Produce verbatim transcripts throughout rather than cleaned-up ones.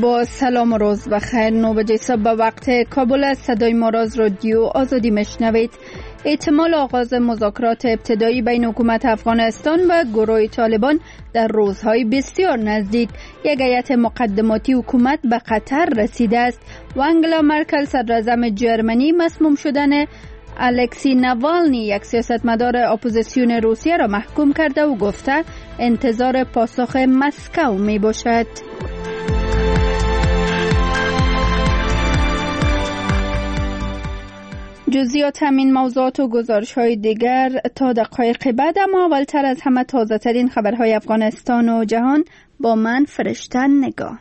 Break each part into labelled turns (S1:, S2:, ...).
S1: با سلام و روز بخیر. نو بجه صبح به وقت کابل از صدای ما را از رادیو آزادی مشنوید. احتمال آغاز مذاکرات ابتدایی بین حکومت افغانستان و گروه طالبان در روزهای بسیار نزدیک. یک هیئت مقدماتی حکومت به قطر رسیده است و انگلا مرکل صدراعظم جرمنی مسموم شدن الکسی نوالنی یک سیاستمدار اپوزیسیون روسیه را محکوم کرده و گفته انتظار پاسخ مسکو می باشد. جزئیات همین موضوعات و گزارش های دیگر تا دقایق بعد، اما اولتر از همه تازه ترین خبرهای افغانستان و جهان با من فرشته نگاه.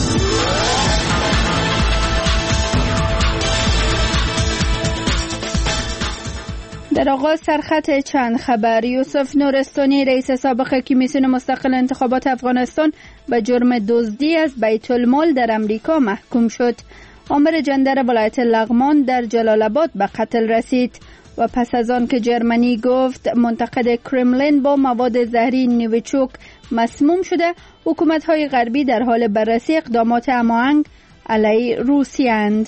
S1: در آغاز سرخط چند خبر. یوسف نورستانی رئیس سابق کمیسیون مستقل انتخابات افغانستان به جرم دزدی از بیت المال در امریکا محکوم شد. آمر جندر ولایت لغمان در جلال آباد به قتل رسید و پس از آن که جرمنی گفت منتقد کرملین با مواد زهری نویچوک مسموم شده، حکومت‌های غربی در حال بررسی اقدامات هماهنگ علیه روسیه اند.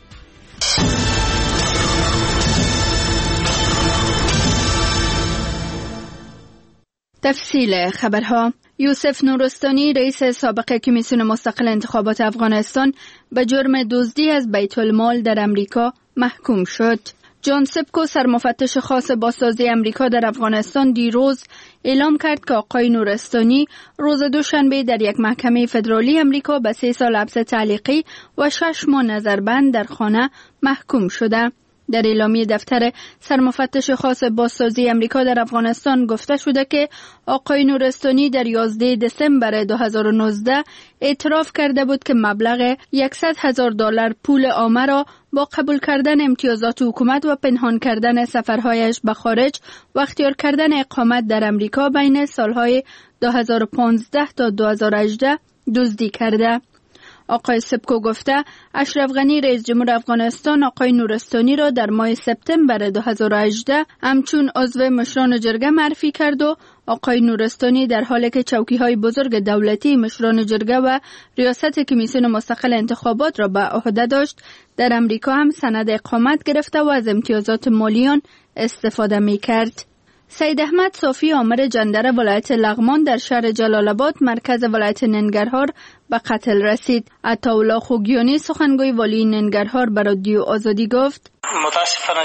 S1: تفصیل خبرها. یوسف نورستانی رئیس سابق کمیسیون مستقل انتخابات افغانستان به جرم دزدی از بیت المال در امریکا محکوم شد. جان سپکو سرمفتش خاص بازسازی امریکا در افغانستان دیروز اعلام کرد که آقای نورستانی روز دوشنبه در یک محکمه فدرالی امریکا به سه سال حبس تعلیقی و شش ماه نظربند در خانه محکوم شده. در اعلامیه دفتر سرمفتش خاص بازسازی امریکا در افغانستان گفته شده که آقای نورستانی در یازده دسامبر دو هزار و نوزده اعتراف کرده بود که مبلغ صد هزار دلار پول عامه را با قبول کردن امتیازات حکومت و پنهان کردن سفرهایش به خارج و اختیار کردن اقامت در امریکا بین سالهای دو هزار و پانزده تا دو هزار و هجده دزدی کرده. آقای سپکو گفته اشرف غنی رئیس جمهور افغانستان آقای نورستانی را در ماه سپتامبر دو هزار و هجده همچون عضو مشران جرگه معرفی کرد و آقای نورستانی در حالی که چوکی‌های بزرگ دولتی، مشران جرگه و ریاست کمیسیون مستقل انتخابات را به عهده داشت، در امریکا هم سند اقامت گرفته و از امتیازات مالیان استفاده می‌کرد. سید احمد صافی آمر جندر ولایت لغمان در شهر جلال آباد مرکز ولایت ننگرهار به قتل رسید. عطاالله خوگیانی سخنگوی والی ننگرهار به رادیو آزادی گفت
S2: متاسفانه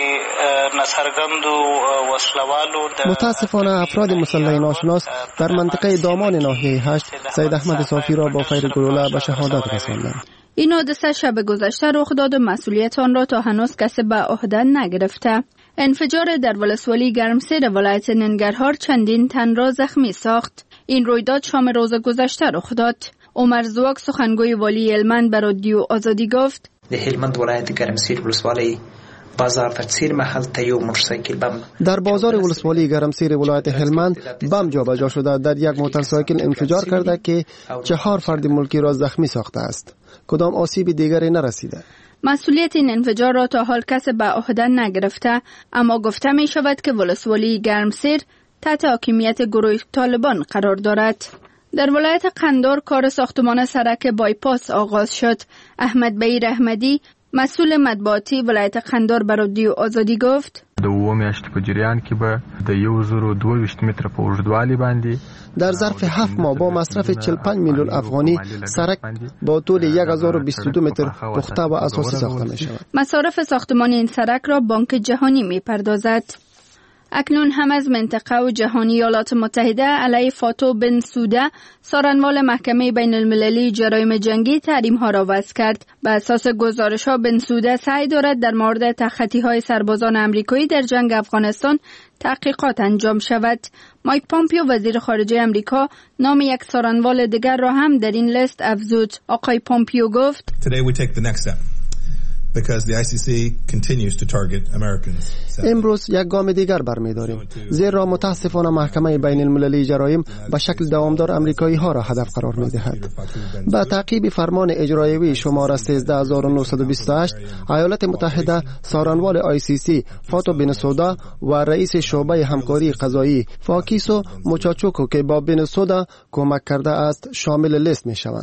S2: ناسرگند و وسلوالو
S3: متاسفانه افراد مسلح ناشناس در منطقه دامان ناحیه هشت سید احمد صافی را با فیر گلوله به شهادت رساندند.
S1: این حادثه شب گذشته رخ داد و مسئولیت آن را تا هنوز کسی به عهده نگرفته. انفجار در ولسوالی گرمسیر ولایت ننگرهار چندین تن را زخمی ساخت. این رویداد شام روز گذشته رخ داد. عمر زواک سخنگوی والی هلمند به رادیو آزادی گفت
S4: د هلمند ولایت گرمسیر ولسوالی بازار تفسیر محل تیو موتورسایکل بم
S3: در بازار ولسوالی گرمسیر ولایت هلمند بم جابجا شده در یک موتورسایکل انفجار کرده که چهار فرد ملکی را زخمی ساخته است. کدام آسیب دیگری نرسیده.
S1: مسئولیت این انفجار را تا حال کسی به عهده نگرفته، اما گفته می شود که ولسوالی گرمسیر تحت حاکمیت گروه طالبان قرار دارد. در ولایت قندار کار ساختمان سرک بایپاس آغاز شد. احمد بهیر احمدی مسئول مطبوعاتی ولایت قندار به رادیو آزادی گفت
S5: د اوه میاشتې په جریان کې به د یو زرو دوه ویشت متره په اوږدوالي باندې
S3: در ظرف هفت ماه با مصرف چهل و پنج میلیون افغانی سرک با طول یک هزار و بیست و دو متر پخته و اساسی ساخته می شود.
S1: مصارف ساختمان این سرک را بانک جهانی می پردازد. اکنون هم از منطقه و جهانی ایالات متحده علیه فاتو بن سوده سارنوال محکمه بین المللی جرایم جنگی تحریم ها را وضع کرد. به اساس گزارش ها بن سوده سعی دارد در مورد تخطی های سربازان امریکایی در جنگ افغانستان تحقیقات انجام شود. مایک پامپیو وزیر خارجه امریکا نام یک سارنوال دیگر را هم در این لیست افزود. آقای پامپیو گفت
S6: Because the آی سی سی continues to target Americans.
S3: امروز یک گام دیگر برمی‌داریم، زیرا متاسفانه محکمه بین المللی جرایم به شکل دوامدار امریکایی ها را هدف قرار می‌دهد. با تعقیب فرمان اجرایی شماره سیزده هزار و نهصد و بیست و هشت ایالات متحده سارنوال آی سی سی فاتو بنسودا و رئیس شعبه همکاری قضایی فاکیسو موچاچوکو که با بنسودا کمک کرده است شامل لیست می‌شوند.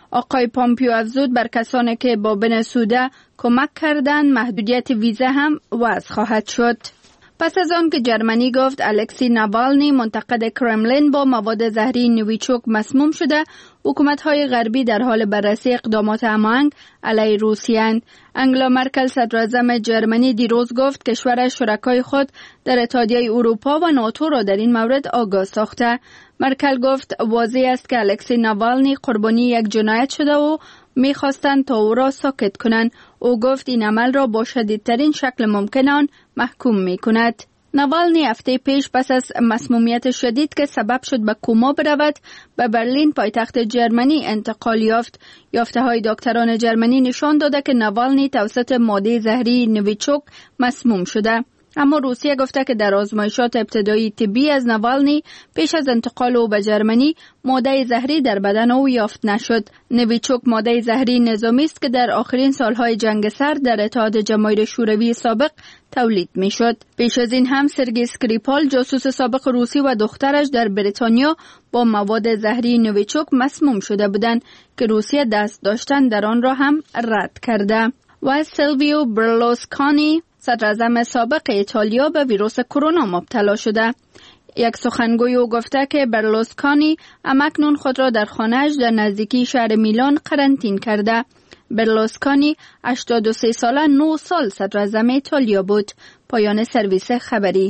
S1: آقای پامپیو افزود بر کسانی که با بنسوده کمک کردند محدودیت ویزا هم وضع خواهد شد. پس از آن که جرمنی گفت الکسی ناوالنی منتقد کرملین با مواد زهری نویچوک مسموم شده، حکومت‌های غربی در حال بررسی اقدامات هماهنگ علیه روسیه اند. انگلا مرکل صدراعظم جرمنی دیروز گفت کشورش شرکای خود در اتحادیه اروپا و ناتو را در این مورد آگاه ساخته. مرکل گفت واضح است که الکسی ناوالنی قربانی یک جنایت شده و می‌خواستند تا او را ساکت کنند. او گفت این عمل را با شدیدترین شکل ممکن آن محکوم می‌کند. ناوالنی هفته پیش پس از مسمومیت شدید که سبب شد به کوما برود به برلین پایتخت جرمنی انتقال یافت. یافته‌های دکتران جرمنی نشان داده که ناوالنی توسط ماده زهری نویچوک مسموم شده. اما روسیه گفته که در آزمایشات ابتدایی طبی از ناوالنی پیش از انتقال او به جرمنی ماده زهری در بدن او یافت نشد. نویچوک ماده زهری نظامی است که در آخرین سالهای جنگ سرد در اتحاد جماهیر شوروی سابق تولید میشد. پیش از این هم سرگئی اسکریپال جاسوس سابق روسی و دخترش در بریتانیا با مواد زهری نویچوک مسموم شده بودند که روسیه دست داشتن در آن را هم رد کرده. و سیلویو برلوسکانی صدراعظم سابق ایتالیا به ویروس کرونا مبتلا شده. یک سخنگوی او گفته که برلوسکانی همکنون خود را در خانه‌اش در نزدیکی شهر میلان قرنطین کرده. برلوسکانی هشتاد و سه ساله نه سال صدراعظم ایتالیا بود. پایان سرویس خبری.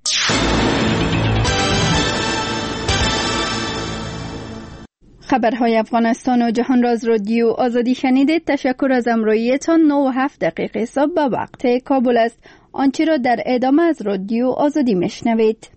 S1: خبرهای افغانستان و جهان را از رادیو آزادی شنیدید. تشکر از همراهیتان. نه و هفت دقیقه صبح به وقت کابل است. آنچه را در ادامه از رادیو آزادی میشنوید.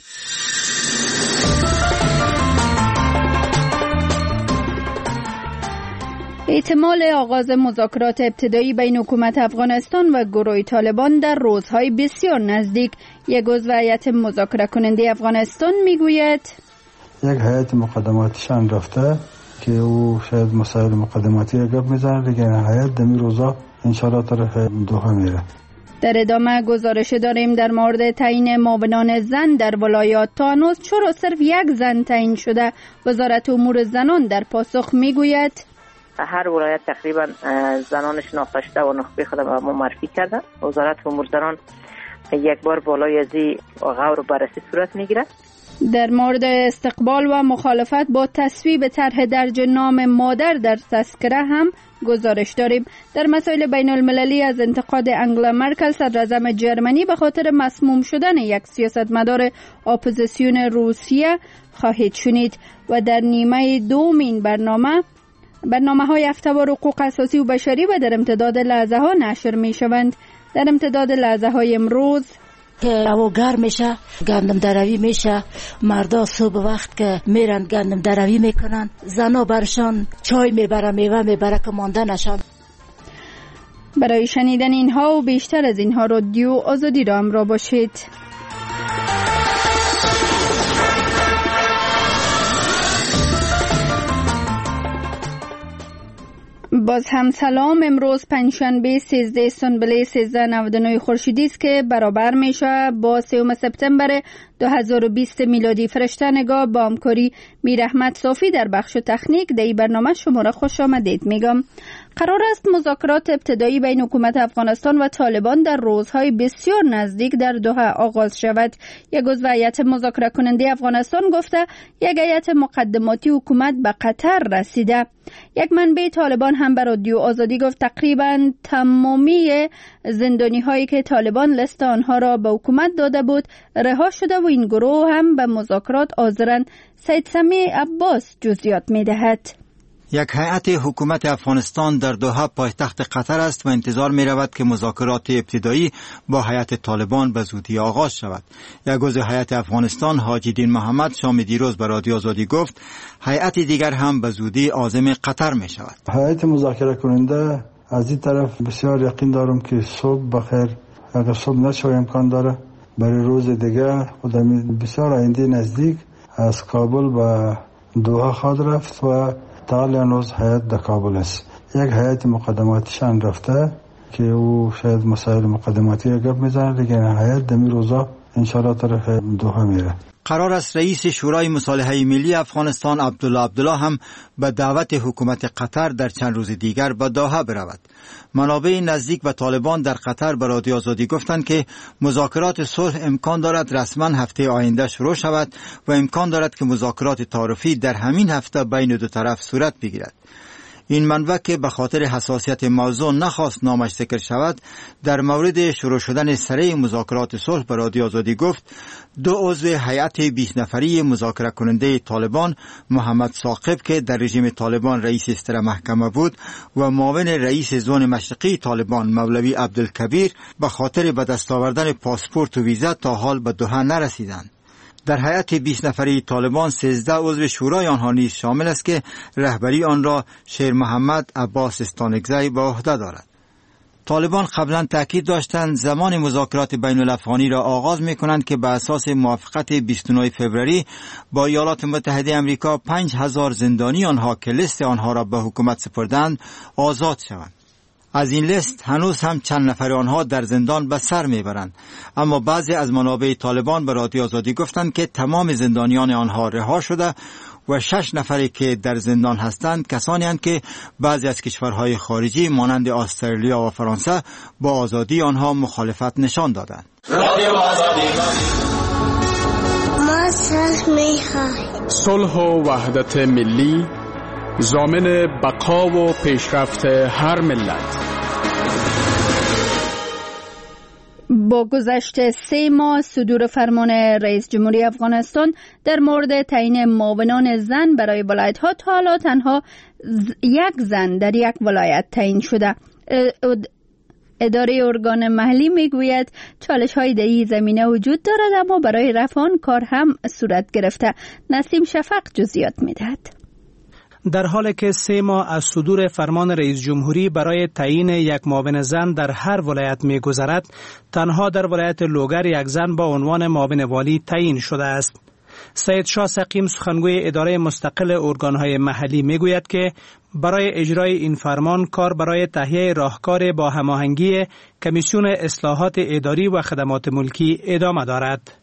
S1: احتمال آغاز مذاکرات ابتدایی بین حکومت افغانستان و گروه طالبان در روزهای بسیار نزدیک. یک عضو هیئت مذاکره کننده افغانستان میگوید
S7: یک هیئت مقدماتیشان رفته که او شاید مسائل مقدماتی را گپ میزنه، دیگه هیئت دمی روزا انشاءالله طرف دوحه میره.
S1: در ادامه گزارش داریم در مورد تعیین معاونان زن در ولایات. تا هنوز چرا صرف یک زن تعیین شده؟ وزارت امور زنان در پاسخ میگوید
S8: هر ولایت تقریبا زنان شناخته شده و نخبه خود به ما معرفی کردن. وزارت امور زنان یک بار بالای از این غور بررسی صورت میگیره.
S1: در مورد استقبال و مخالفت با تصویب طرح درج نام مادر در تذکره هم گزارش داریم. در مسائل بین المللی از انتقاد انگلا مرکل صدراعظم جرمنی به خاطر مسموم شدن یک سیاستمدار اپوزیسیون روسیه خواهید شنید. و در نیمه دومین برنامه برنامه های هفته‌وار حقوق اساسی و بشری و در امتداد لحظه ها نشر می شوند. در امتداد لحظه های امروز
S9: که هوا گرم میشه، گندم دروی میشه، مردا صبح وقت که میرن گندم دروی میکنن، زنا برشان چای میبره، میوه میبره که مانده نشن.
S1: برای شنیدن اینها و بیشتر از اینها رادیو آزادی را همراه باشید. باز هم سلام. امروز پنجشنبه سیزده سنبله سیزده نود و نه خورشیدی است که برابر میشه با سوم سپتامبر دو هزار و بیست میلادی. فرشته نگاه با همکاری میر احمد صافی در بخش تکنیک در این برنامه شما را خوش آمدید میگم. قرار است مذاکرات ابتدایی بین حکومت افغانستان و طالبان در روزهای بسیار نزدیک در دوحه آغاز شود. یک عضو هیئت مذاکره کننده افغانستان گفته یک هیئت مقدماتی حکومت به قطر رسیده. یک منبع طالبان هم به رادیو آزادی گفت تقریبا تمامی زندانی هایی که طالبان لیست آنها را به حکومت داده بود رها شده و این گروه هم به مذاکرات حاضرند. سید سمیع عباس جزئیات می‌دهد.
S10: یک هیئت حکومت افغانستان در دوحه پایتخت قطر است و انتظار می رود که مذاکرات ابتدایی با هیئت طالبان به زودی آغاز شود. یک عضو هیئت افغانستان حاجی دین محمد شام دیروز به رادیو آزادی گفت هیئت دیگر هم به زودی عازم قطر می شود.
S7: هیئت مذاکره کننده از این طرف بسیار یقین دارم که صبح بخیر، اگر صبح نشه امکان داره برای روز دیگر خودم بسیار آینده نزدیک از کابل به دوحه خواهد رفت و تا هنوز هیئت در کابل است. یک هیئت مقدماتیشان رفته که او شاید مسائل مقدماتی را گپ میزنه، دیگه هیئت دمی روزا انشالله طرف دوحه میره.
S10: قرار است رئیس شورای مصالحه ملی افغانستان عبدالله عبدالله هم به دعوت حکومت قطر در چند روز دیگر به دوحه برود. منابع نزدیک به طالبان در قطر به رادیو آزادی گفتند که مذاکرات صلح امکان دارد رسما هفته آینده شروع شود و امکان دارد که مذاکرات تعارفی در همین هفته بین دو طرف صورت بگیرد. این منبع که به خاطر حساسیت موضوع نخواست نامش ذکر شود، در مورد شروع شدن سری مذاکرات صلح به رادیو آزادی گفت دو عضو هیئت بیست نفری مذاکره کننده طالبان، محمد ثاقب که در رژیم طالبان رئیس استر محکمه بود و معاون رئیس زون مشرقی طالبان مولوی عبدالکبیر، به خاطر به دست آوردن پاسپورت و ویزا تا حال به دوحه نرسیدند. در هیئت بیست نفری طالبان سیزده عضو شورای آنها نیز شامل است که رهبری آن را شیر محمد عباس استانکزی به عهده دارد. طالبان قبلا تاکید داشتند زمان مذاکرات بین الافغانی را آغاز می کنند که به اساس موافقت بیست و نه فوریه با ایالات متحده آمریکا پنج هزار زندانی آنها که لیست آنها را به حکومت سپردند آزاد شوند. از این لیست هنوز هم چند نفر آنها در زندان به سر میبرند، اما بعضی از منابع طالبان به رادیو آزادی گفتند که تمام زندانیان آنها رها شده و شش نفری که در زندان هستند کسانی هستند که بعضی از کشورهای خارجی مانند استرالیا و فرانسه با آزادی آنها مخالفت نشان دادند. رادیو آزادی
S11: ما صلح می‌خواهیم.
S12: صلح و وحدت ملی ضامن بقا و پیشرفت هر ملت.
S1: با گذشت سه ماه صدور فرمان رئیس جمهوری افغانستان در مورد تعیین معاونان زن برای ولایت‌ها، تا حالا تنها یک زن در یک ولایت تعیین شده. اداره ارگان محلی میگوید چالش‌های در این زمینه وجود دارد، اما برای رفع آن کار هم صورت گرفته. نسیم شفق جزئیات میدهد.
S13: در حالی که سه ماه از صدور فرمان رئیس جمهوری برای تعیین یک معاون زن در هر ولایت می‌گذرد، تنها در ولایت لوگر یک زن با عنوان معاون والی تعیین شده است. سید شاه سقیم سخنگوی اداره مستقل ارگان‌های محلی میگوید که برای اجرای این فرمان کار برای تهیه راهکار با هماهنگی کمیسیون اصلاحات اداری و خدمات ملکی ادامه دارد.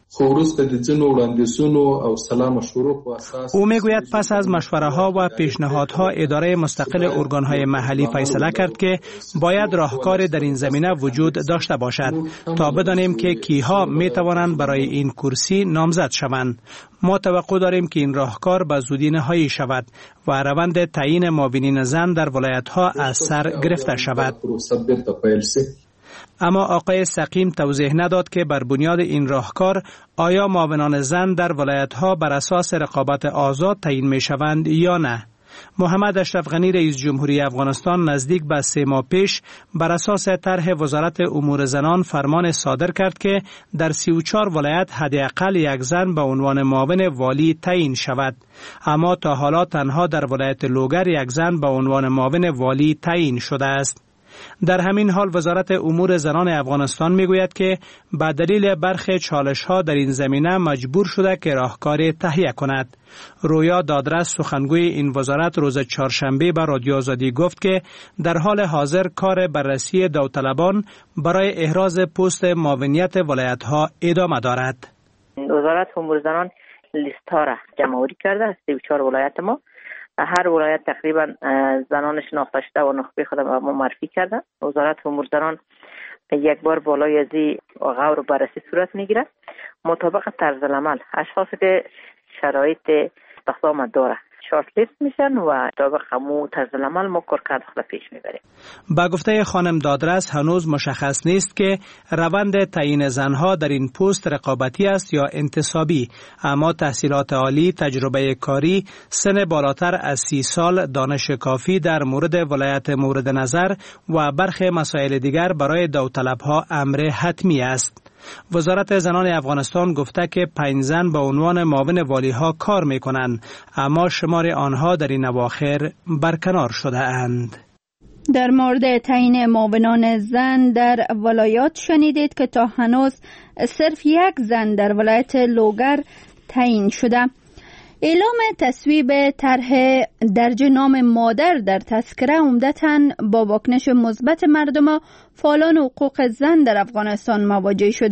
S13: او میگوید پس از مشوره ها و پیشنهادها اداره مستقل ارگانهای محلی فیصله کرد که باید راهکار در این زمینه وجود داشته باشد تا بدانیم که کیها می توانند برای این کرسی نامزد شوند. ما توقع داریم که این راهکار به زودی نهایی شود و روند تعیین معاونین زن در ولایت ها از سر گرفته شود. اما آقای سقیم توضیح نداد که بر بنیاد این راهکار آیا معاونان زن در ولایت‌ها بر اساس رقابت آزاد تعیین می‌شوند یا نه. محمد اشرف غنی رئیس جمهوری افغانستان نزدیک به سه ماه پیش بر اساس طرح وزارت امور زنان فرمان صادر کرد که در سی و چهار ولایت حداقل یک زن به عنوان معاون والی تعیین شود، اما تا حالا تنها در ولایت لوگر یک زن به عنوان معاون والی تعیین شده است. در همین حال وزارت امور زنان افغانستان میگوید که به دلیل برخی چالش‌ها در این زمینه مجبور شده که راهکار تهیه کند. رویا دادرس سخنگوی این وزارت روز چهارشنبه به رادیو آزادی گفت که در حال حاضر کار بررسی داوطلبان برای احراز پست معاونیت ولایت‌ها ادامه دارد.
S8: وزارت امور زنان لیست‌ها را جمع‌آوری کرده است. سی و چهار ولایت ما هر ولایت تقریبا زنان شناخته شده و نخبه خود ما معرفی کرده. وزارت امور زنان یک بار بالای از غور و بررسی صورت میگیره مطابق طرز العمل. اشخاصی که شرایط استخدام داره شارت لیست میشن و مطابق همون طرز العمل ما کارکرد خود پیش میبریم.
S13: با گفته خانم دادرس هنوز مشخص نیست که روند تعیین زنها در این پست رقابتی است یا انتصابی، اما تحصیلات عالی، تجربه کاری، سن بالاتر از سی سال، دانش کافی در مورد ولایت مورد نظر و برخی مسائل دیگر برای داوطلبها امر حتمی است. وزارت زنان افغانستان گفته که پنج زن به عنوان معاون والی‌ها کار می‌کنند، اما شمار آنها در این اواخر برکنار شده اند.
S1: در مورد تعیین معاونان زن در ولایات شنیدید که تا هنوز صرف یک زن در ولایت لوگر تعیین شده. اعلام تصویب طرح درج نام مادر در تذکره عمدتاً با واکنش مثبت مردم و فعالان حقوق زن در افغانستان مواجه شده.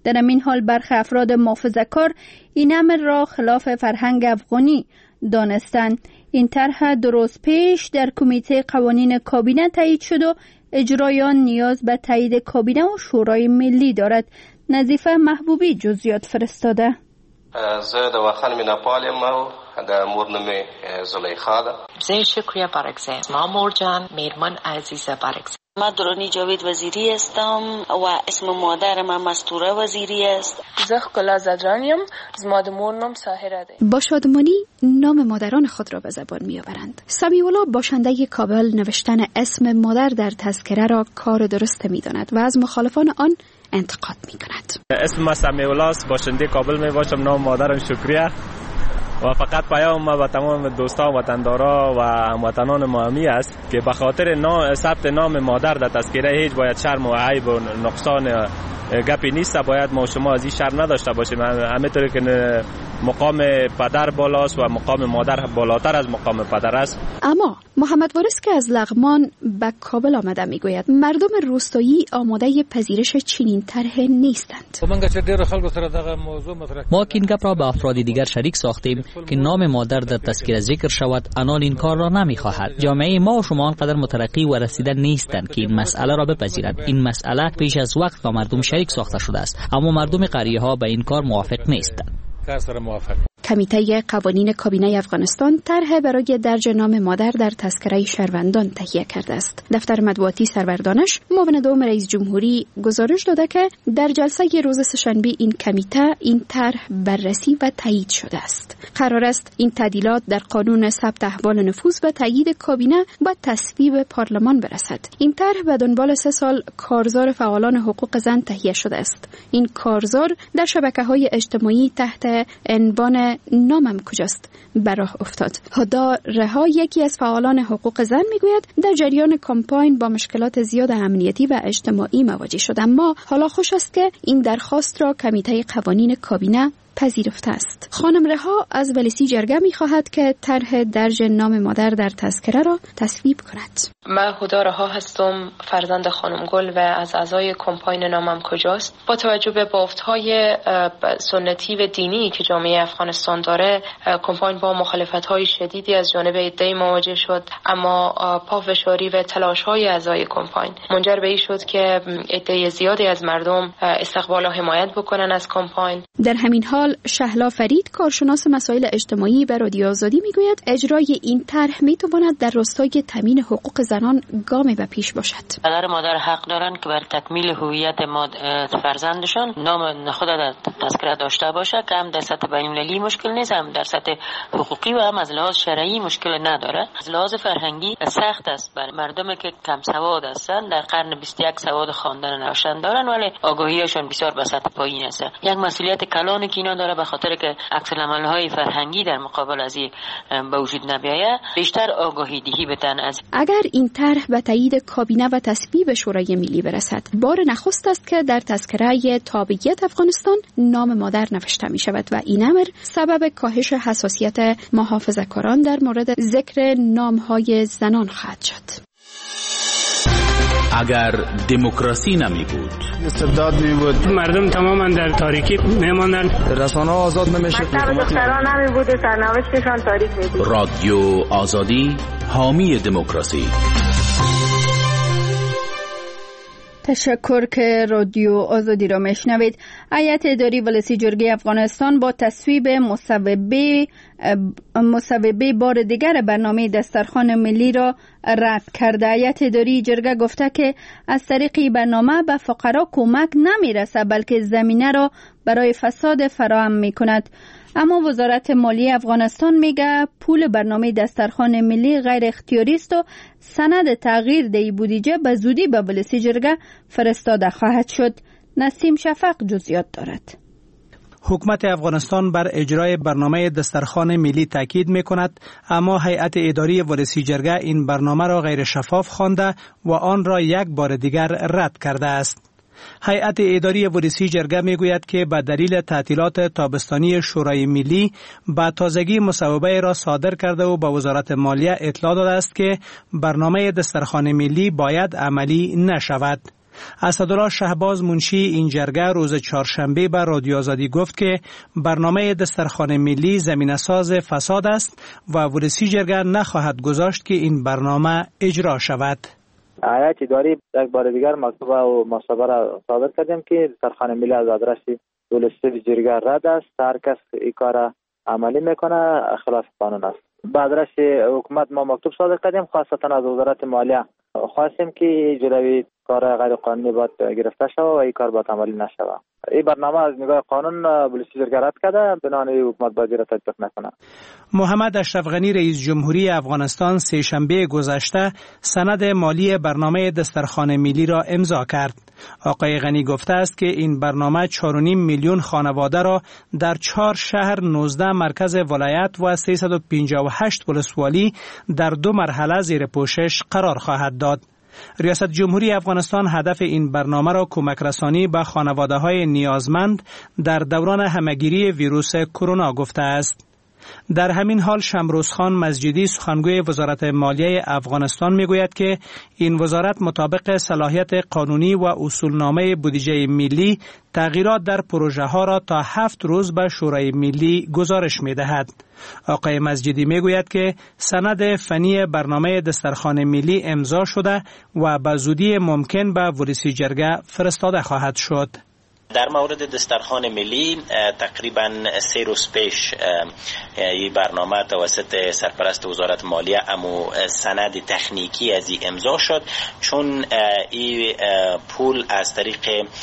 S1: در این حال برخی افراد محافظه‌کار این امر را خلاف فرهنگ افغانی دانستند. این طرح درست پیش در کمیته قوانین کابینه تایید شد و اجرای آن نیاز به تایید کابینه و شورای ملی دارد. نظیفه محبوبی جزئیات فرستاده.
S14: زه د وخان می نپال یم او د مور نومې زلیخا ده.
S15: زه شکریه بارکزی. ما مور جان میرمن عزیزه بارکزی.
S16: ما درونی جاوید وزیری هستم و اسم مادر ما مستوره وزیری است.
S17: زه ښکلا زجرانیم. زما د مور نام ساحره ده.
S18: با شادمانی نام مادران خود را به زبان میآورند. سمیع الله باشنده کابل نوشتن اسم مادر در تذکره را کار درست میداند و از مخالفان آن انتقاد می کند.
S19: اسم ما سمیع الله است، باشنده کابل می باشم. نام مادرم شکریه و فقط پیام ما به تمام دوستان وطندارا و هموطنان ما همی است که به خاطر نام ثبت نام مادر در تذکره هیچ باید شرم و عیب و نقصان گپی نیست. باید ما شما از این شرم نداشته باشیم. همینطوری که مقام پدر بالاست و مقام مادر بالاتر از مقام پدر است.
S18: اما محمد وارث که از لغمان به کابل آمده میگوید مردم روستایی آماده پذیرش چنین طرح نیستند.
S20: ما این گپ را به افراد دیگر شریک ساختیم که نام مادر در تذکره ذکر شود، آنان این کار را نمیخواهد. جامعه ما و شما آنقدر مترقی و رسیده نیستند که این مسئله را بپذیرند. این مسئله پیش از وقت با مردم شریک ساخته شده است، اما مردم قریه ها به این کار موافق نیستند.
S18: کمیته قوانین کابینه افغانستان طرح برای درج نام مادر در تذکره شهروندان تهیه کرده است. دفتر مطبوعاتی سروردانش معاون دوم رئیس جمهوری گزارش داده که در جلسه روز سه‌شنبه این کمیته این طرح بررسی و تایید شده است. قرار است این تعدیلات در قانون ثبت احوال نفوذ و تایید کابینه و تصویب پارلمان برسد. این طرح به دنبال سه سال کارزار فعالان حقوق زن تهیه شده است. این کارزار در شبکه‌های اجتماعی تحت عنوان نامم کجاست به راه افتاد. هدا رها یکی از فعالان حقوق زن میگوید در جریان کمپاین با مشکلات زیاد امنیتی و اجتماعی مواجه شد، اما حالا خوش است که این درخواست را کمیته قوانین کابینه پذیرفته است. خانم رها از ولسی جرگه می خواهد که طرح درج نام مادر در تذکره را تصویب کند.
S17: من هدا رها هستم، فرزند خانم گل و از اعضای کمپاین نامم کجاست. با توجه به بافت‌های سنتی و دینی که جامعه افغانستان داره، کمپاین با مخالفت‌های شدیدی از جانب عده‌ای مواجه شد، اما پافشاری و تلاش‌های اعضای کمپاین منجر به این شد که عده زیادی از مردم استقبال و حمایت بکنن از کمپاین.
S18: در همین حال شهلا فرید کارشناس مسائل اجتماعی به رادیو آزادی میگوید اجرای این طرح میتواند در راستای تامین حقوق زنان گامی به پیش باشد.
S16: پدر مادر حق دارند که بر تکمیل هویت فرزندشان نام خود در تذکره داشته باشه که هم در سطح بین‌المللی مشکل نیست، هم در سطح حقوقی و هم از لحاظ شرعی مشکل نداره. از لحاظ فرهنگی سخت است بر مردمی که کم سواد هستند، در قرن بیست و یک سواد خواندن و نوشتن دارن ولی آگاهیشان بسیار به سطح پایین است. یک مسئولیت کلان که اینا داره به خاطر که عکس العمل‌های فرهنگی در مقابل از این به وجود نمیایه، بیشتر آگاهی دهی بتن. از
S18: اگر این طرح به تایید کابینه و تصویب شورای ملی برسد، بار نخست است که در تذکره تابعیت افغانستان نام مادر نوشته می شود و این امر سبب کاهش حساسیت محافظه‌کاران در مورد ذکر نام‌های زنان خواهد شد.
S21: اگر دموکراسی نمی بود،
S22: استبداد می بود، مردم تماما در تاریکی می ماندند،
S23: رسانه‌ها آزاد نمیشه،
S24: دختران نمی بود، سرنوشتشان تاریک می بود.
S21: رادیو آزادی حامی دموکراسی.
S1: تشکر که رادیو آزادی را میشنوید. هیئت اداری ولسی جرگه افغانستان با تصویب مصوبه مصوبه بار دیگر برنامه دسترخوان ملی را رد کرده. هیئت اداری جرگه گفته که از طریق برنامه به فقرا کمک نمیرسه بلکه زمینه را برای فساد فراهم میکند. اما وزارت مالیه افغانستان میگه پول برنامه دسترخوان ملی غیر اختیاری است و سند تغییر دهی بودجه به زودی به ولسی جرگه فرستاده خواهد شد. نسیم شفق جزئیات دارد.
S13: حکومت افغانستان بر اجرای برنامه دسترخوان ملی تاکید میکند، اما هیئت اداری ولسی جرگه این برنامه را غیر شفاف خوانده و آن را یک بار دیگر رد کرده است. هیئت اداری ولسی جرگه میگوید که به دلیل تعطیلات تابستانی شورای ملی به تازگی مصوبه را صادر کرده و به وزارت مالیه اطلاع داده است که برنامه دسترخوان ملی باید عملی نشود. اسدالله شهباز منشی این جرگه روز چهارشنبه به رادیو آزادی گفت که برنامه دسترخوان ملی زمینه‌ساز فساد است و ورسی جرگه نخواهد گذاشت که این برنامه اجرا شود.
S2: هیئت اداری یک بار دیگر مکتوب و مصوبه را صادر کردیم که دسترخوان ملی از آدرس ولسی جرگه رد است. هر کس این کار عملی میکنه خلاف قانون است. به آدرس حکومت ما مکتوب صادر کردیم، خاصتا از وزارت مالیه خواستیم که جلوی کار غیر قانونی باید گرفته شود و این کار باید عملی نشود. این برنامه از نگاه قانون ولسی جرگه رد کرده، بنابراین حکومت باید را تطبیق نکنه.
S13: محمد اشرف غنی رئیس جمهوری افغانستان سه شنبه گذشته سند مالی برنامه دسترخوان ملی را امضا کرد. آقای غنی گفته است که این برنامه چهار و نیم میلیون خانواده را در چهار شهر، نوزده مرکز ولایت و سیصد و پنجاه و هشت ولسوالی در دو مرحله زیر پوشش قرار خواهد داد. ریاست جمهوری افغانستان هدف این برنامه را کمک رسانی به خانواده‌های نیازمند در دوران همه‌گیری ویروس کرونا گفته است. در همین حال شمروز خان مسجدی سخنگوی وزارت مالیه افغانستان میگوید که این وزارت مطابق صلاحیت قانونی و اصولنامه بودجه ملی تغییرات در پروژه ها را تا هفت روز به شورای ملی گزارش می دهد. آقای مسجدی می گوید که سند فنی برنامه دسترخوان ملی امضا شده و به زودی ممکن به ولسی جرگه فرستاده خواهد شد.
S4: در مورد دسترخوان ملی تقریبا سه روز پیش این برنامه توسط سرپرست وزارت مالیه امو سند تکنیکی از این امضا شد، چون این پول از طریق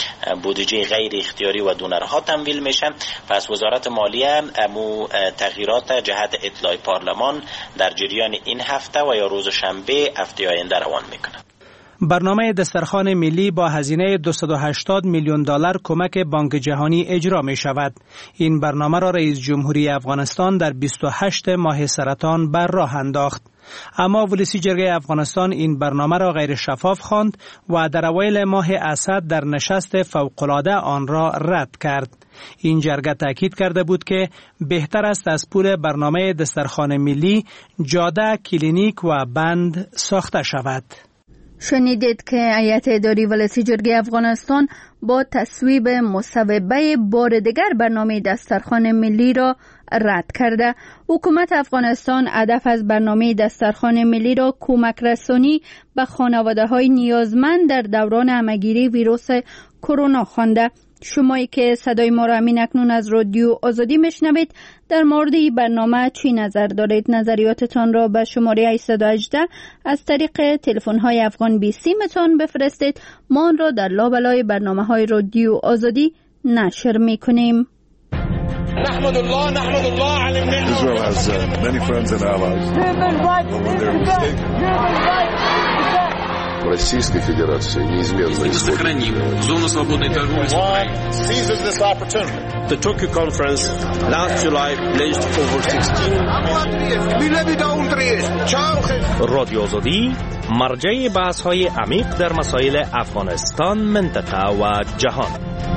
S4: بودجه غیر اختیاری و دونرها تمویل میشه. پس وزارت مالیه امو تغییرات جهت اطلاع پارلمان در جریان این هفته و یا روز شنبه هفته آینده روان میکنه.
S13: برنامه دسترخوان ملی با هزینه دویست و هشتاد میلیون دلار کمک بانک جهانی اجرا می شود. این برنامه را رئیس جمهوری افغانستان در بیست و هشت ماه سرطان بر راه انداخت. اما ولسی جرگه افغانستان این برنامه را غیر شفاف خواند و در اوایل ماه اسد در نشست فوق‌العاده آن را رد کرد. این جرگه تاکید کرده بود که بهتر است از پول برنامه دسترخوان ملی جاده، کلینیک و بند ساخته شود.
S1: شنیدید که هیئت اداری ولسی جرگه افغانستان با تصویب مصوبه بار دیگر برنامه دسترخوان ملی را رد کرده. حکومت افغانستان هدف از برنامه دسترخوان ملی را کمک رسانی به خانواده‌های نیازمند در دوران همه‌گیری ویروس کرونا خوانده. شمایی که صدای ما را همین اکنون از رادیو آزادی میشنوید، در مورد این برنامه چی نظر دارید؟ نظریاتتان را به شماره هشت یک هشت از طریق تلفن های افغان بی سی متان بفرستید. ما آن را در لابلای برنامه های رادیو آزادی نشر میکنیم.
S5: نحمد الله نحمد الله علی النعمة. Israel has uh, many friends and allies.
S23: Российской Федерации неизменно
S5: сохраним зону свободной торговли. Seizes this opportunity.
S25: The Tokyo conference last July pledged over sixteen.
S26: رادیو آزادی مرجع بحث‌های عمیق در مسائل افغانستان، منطقه و جهان.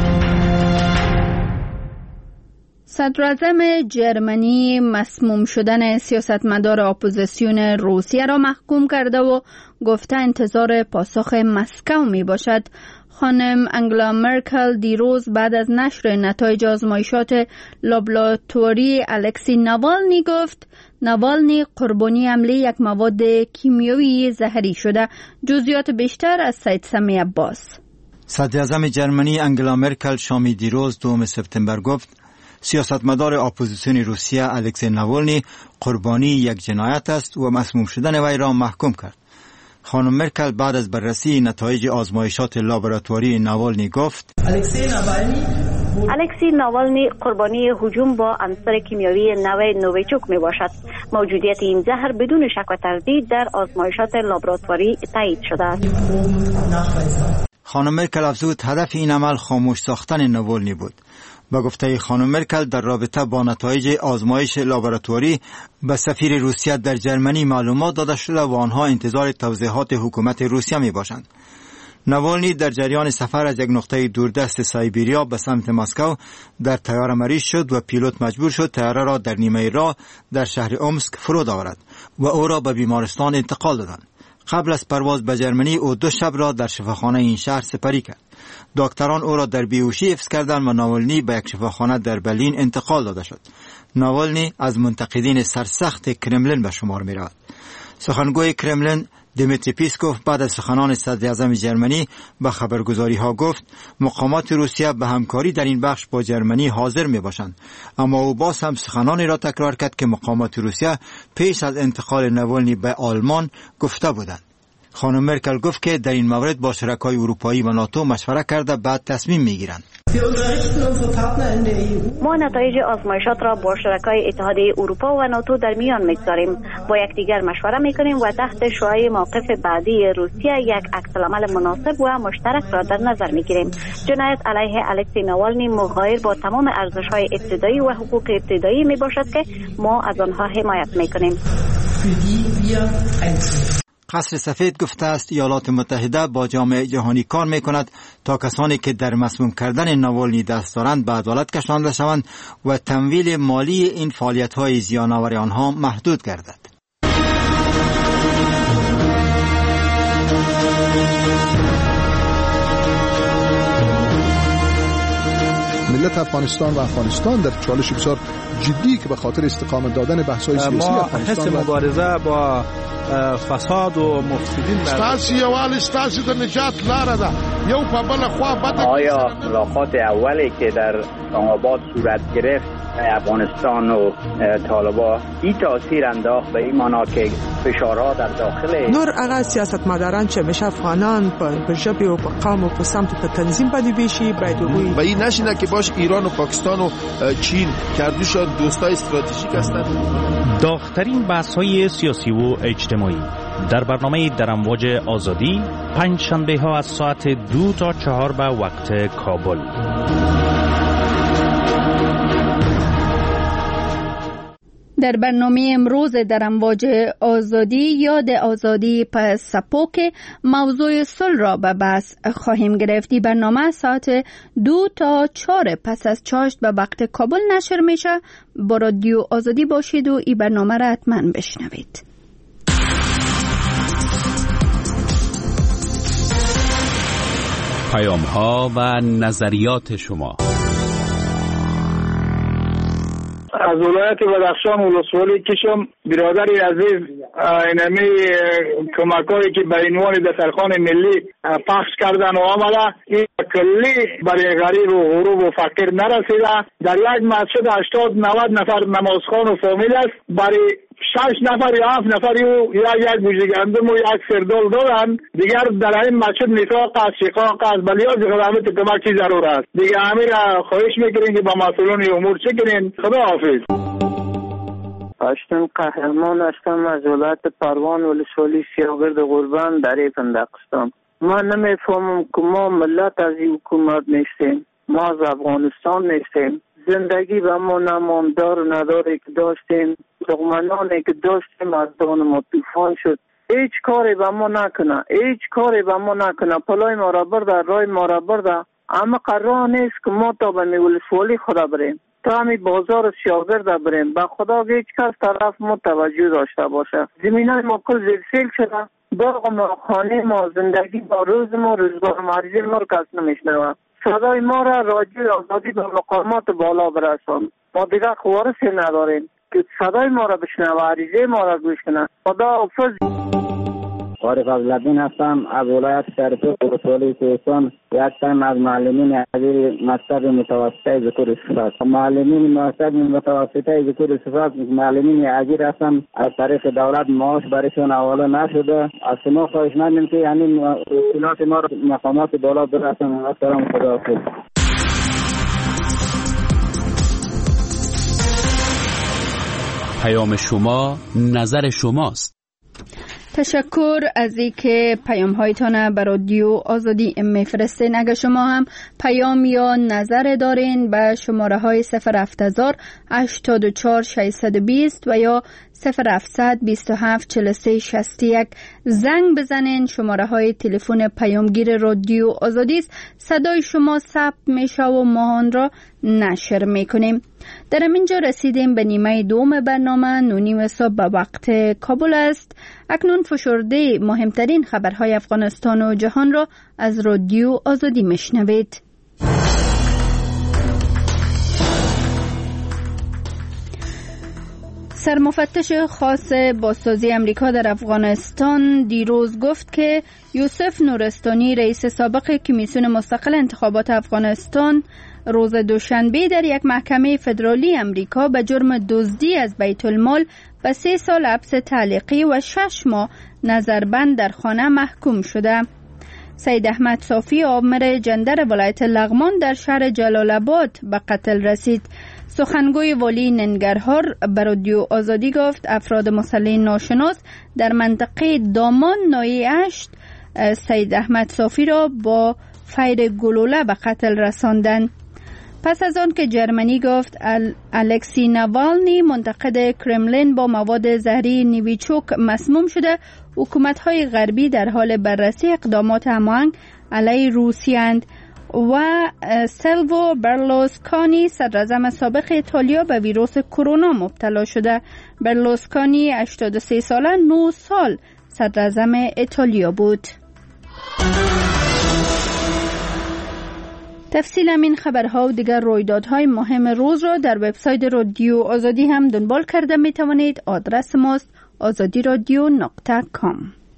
S1: صدراعظم جرمنی مسموم شدن سیاستمدار اپوزیسیون روسیه را محکوم کرده و گفته انتظار پاسخ مسکو می باشد. خانم انگلا مرکل دیروز بعد از نشر نتایج آزمایشات لابراتواری الکسی ناوالنی گفت ناوالنی قربانی حمله یک مواد کیمیایی زهری شده. جزئیات بیشتر از سید سمی عباس.
S10: صدراعظم جرمنی انگلا مرکل شامی دیروز دوم سپتامبر گفت سیاستمدار اپوزیسیون روسیه الکسی ناوالنی قربانی یک جنایت است و مسموم شدن وی را محکوم کرد. خانم مرکل بعد از بررسی نتایج آزمایشات لابراتواری ناوالنی گفت
S27: الکسی ناوالنی قربانی هجوم با عنصر کیمیایی نوع نوویچوک می باشد. موجودیت این زهر بدون شک و تردید در آزمایشات لابراتواری تایید شده است.
S10: خانم مرکل افزود هدف این عمل خاموش ساختن ناوالنی بود. با گفته خانم مرکل در رابطه با نتایج آزمایش لابراتواری به سفیر روسیه در جرمنی معلومات داده شده و آنها انتظار توضیحات حکومت روسیه می باشند. ناوالنی در جریان سفر از یک نقطه دوردست سایبریا به سمت مسکو در طیاره مریض شد و پیلوت مجبور شد طیاره را در نیمه راه در شهر اومسک فرود آورد و او را به بیمارستان انتقال دادند. قبل از پرواز به جرمنی او دو شب را در شفاخانه این شهر سپری کرد. دکتران او را در بیهوشی حفظ کردند و ناولنی به یک شفاخانه در برلین انتقال داده شد. ناولنی از منتقدین سرسخت کرملین به شمار می رود. سخنگوی کرملین دیمیتری پیسکوف بعد از سخنان صدر اعظم جرمنی به خبرگزاری ها گفت مقامات روسیه به همکاری در این بخش با جرمنی حاضر می باشند، اما او باز هم سخنانی را تکرار کرد که مقامات روسیه پیش از انتقال ناولنی به آلمان گفته بودند. خانم مرکل گفت که در این مورد با شرکای اروپایی و ناتو مشوره کرده بعد تصمیم می گیرند.
S27: ما نتایج آزمایشات را با شرکای اتحادیه اروپا و ناتو در میان میگذاریم. با یکدیگر مشوره میکنیم و تحت شعاع موقف بعدی روسیه یک عکس‌العمل مناسب و مشترک را در نظر میگیریم. جنایت علیه الکسی ناوالنی مغایر با تمام ارزش‌های ابتدایی و حقوق ابتدایی میباشد که ما از آنها حمایت میکنیم.
S10: قصر سفید گفته است ایالات متحده با جامعه جهانی کار میکند تا کسانی که در مسموم کردن ناولنی دست دارند به عدالت کشانده شوند و تمویل مالی این فعالیت‌های زیان‌آور آنها محدود گردد.
S3: ملت افغانستان و افغانستان در چالش بسیار جدی که به خاطر استقامت دادن بحث‌های سیاسی افغانستان
S13: ما حس مبارزه با فساد و مفسدین
S5: ستاسي یوال ستاسي د نجات لاره ده یو په بل خوا بد.
S2: آیا ملاقات اولی که در اسلام آباد صورت گرفت افغانستان و طالبان این تاثیر انداخت به این معنا که فشارها در داخل
S6: نور هغه سیاستمداران چې همیشه افغانان په ژبې او په قوم او په سمت په تنظیم باندې ویشي باید وګوري
S3: و این نشینه که باش ایران و پاکستان و چین کردوشان دوستای استراتژیک هستند.
S26: داغ‌ترین بحث‌های سیاسی و اجتماعی در برنامه در امواج آزادی پنج شنبه ها از ساعت دو تا چهار به وقت کابل.
S1: در برنامه امروز در امواج آزادی یاد آزادی پس سپوک موضوع صلح را به بحث خواهیم گرفت. برنامه ساعت دو تا چهار پس از چاشت به وقت کابل نشر میشه. با رادیو آزادی باشید و این برنامه را حتما بشنوید.
S21: پیام ها و نظریات شما.
S7: از ولایت بدخشان ولسوالی کشم برادری عزیز اینمی کمکایی که به عنوان دسترخوان ملی پخش کردن و آمده این کلی برای غریب و غروب و فقیر نرسیده. در یک مسجد هشتاد نود نفر نمازخوان و فامیل است. برای شش نفر یا هفت نفر یا یک بوجه‌گندم و یک سردال دارن. دیگر در این مسجد نفاق است، شقاق است، بلیاز خدمت کمک چی ضرور است. دیگر همین را خواهش میکنین که با مسئولان امور چه کنین. خدا حافظ.
S8: اشتم قهرمان هستم از ولایت پروان ولسوالی سیاگرد قربان در پندقستان. ما نمیفهمم که ما ملت از این حکومت نیستیم، ما از افغانستان نیستیم. زندگی به ما نماندار و نداری که داشتیم، دغمنانی که داشتیم از دان ما طوفان شد. هیچ کاری به ما نکنه، هیچ کاری به ما نکنه. پلای ما را برده، رای ما را برده. اما قرار نیست که ما تا به ولسوالی خدا بریم، تا همی بازار سیاگرد بریم. به خدا هیچ کس طرف ما توجه داشته باشه. زمینای ما کل زلزل شده، باغ ما، خانه ما، زندگی با روز ما، روزگار مریضی ما رو کس نمیشنوه. صدای ما را راجع آزادی به مقامات بالا برسان. ما دیگر خوارسی نداریم که صدای ما را بشنوه، عریضه ما را گوش کنه. خدا حافظ.
S9: عارف عبدالدین هستم از ولایت شرقی ولسوالی کوهستان. یک تن از معلمین عزیز مکتب متوسطه ذکر صفات. معلمین مکتب متوسطه ذکر صفات معلمین عزیز هستم. از طریق دولت معاش برایشان حواله نشده. از شما خواهش می‌کنم که یعنی اصولات ما را مقامات بالا برسانید. السلام خدا حافظ.
S21: پیام شما نظر شماست.
S1: تشکر از اینکه پیام هایتان به رادیو آزادی میفرستین. اگر شما هم پیام یا نظر دارین به شماره های صفر هفت هزار هشتاد و چهار ششصد و بیست و یا صفر هفتصد بیست و هفت چهل و سه شصت و یک زنگ بزنین. شماره های تلفن پیامگیر رادیو آزادی است. صدای شما ثبت میشه و ما آن را نشر میکنیم. در اینجا رسیدیم به نیمه دوم برنامه. نونیم صبح به وقت کابل است. اکنون فشرده مهمترین خبرهای افغانستان و جهان را از رادیو آزادی میشنوید. سرمفتش خاص بازسازی امریکا در افغانستان دیروز گفت که یوسف نورستانی رئیس سابق کمیسیون مستقل انتخابات افغانستان روز دوشنبه در یک محکمه فدرالی امریکا به جرم دزدی از بیت المال به سه سال حبس تعلیقی و شش ماه نظربند در خانه محکوم شده. سید احمد صافی آمر جندر ولایت لغمان در شهر جلال آباد به قتل رسید. سخنگوی والی ننگرهار به رادیو آزادی گفت افراد مسلح ناشناس در منطقه دامان ناحیه هشت سید احمد صافی را با فیر گلوله به قتل رساندند. پس از آن که جرمنی گفت الکسی ناوالنی منتقد کرملین با مواد زهری نویچوک مسموم شده، حکومت‌های غربی در حال بررسی اقدامات هماهنگ علیه روسیه و سیلوو برلوسکانی صدراعظم سابق ایتالیا به ویروس کرونا مبتلا شده. برلوسکانی هشتاد و سه ساله نه سال صدراعظم ایتالیا بود. تفصیل این خبرها و دیگر رویدادهای مهم روز را در وبسایت رادیو آزادی هم دنبال کرده می توانید. آدرس ماست آزادی رادیو نقطه کام.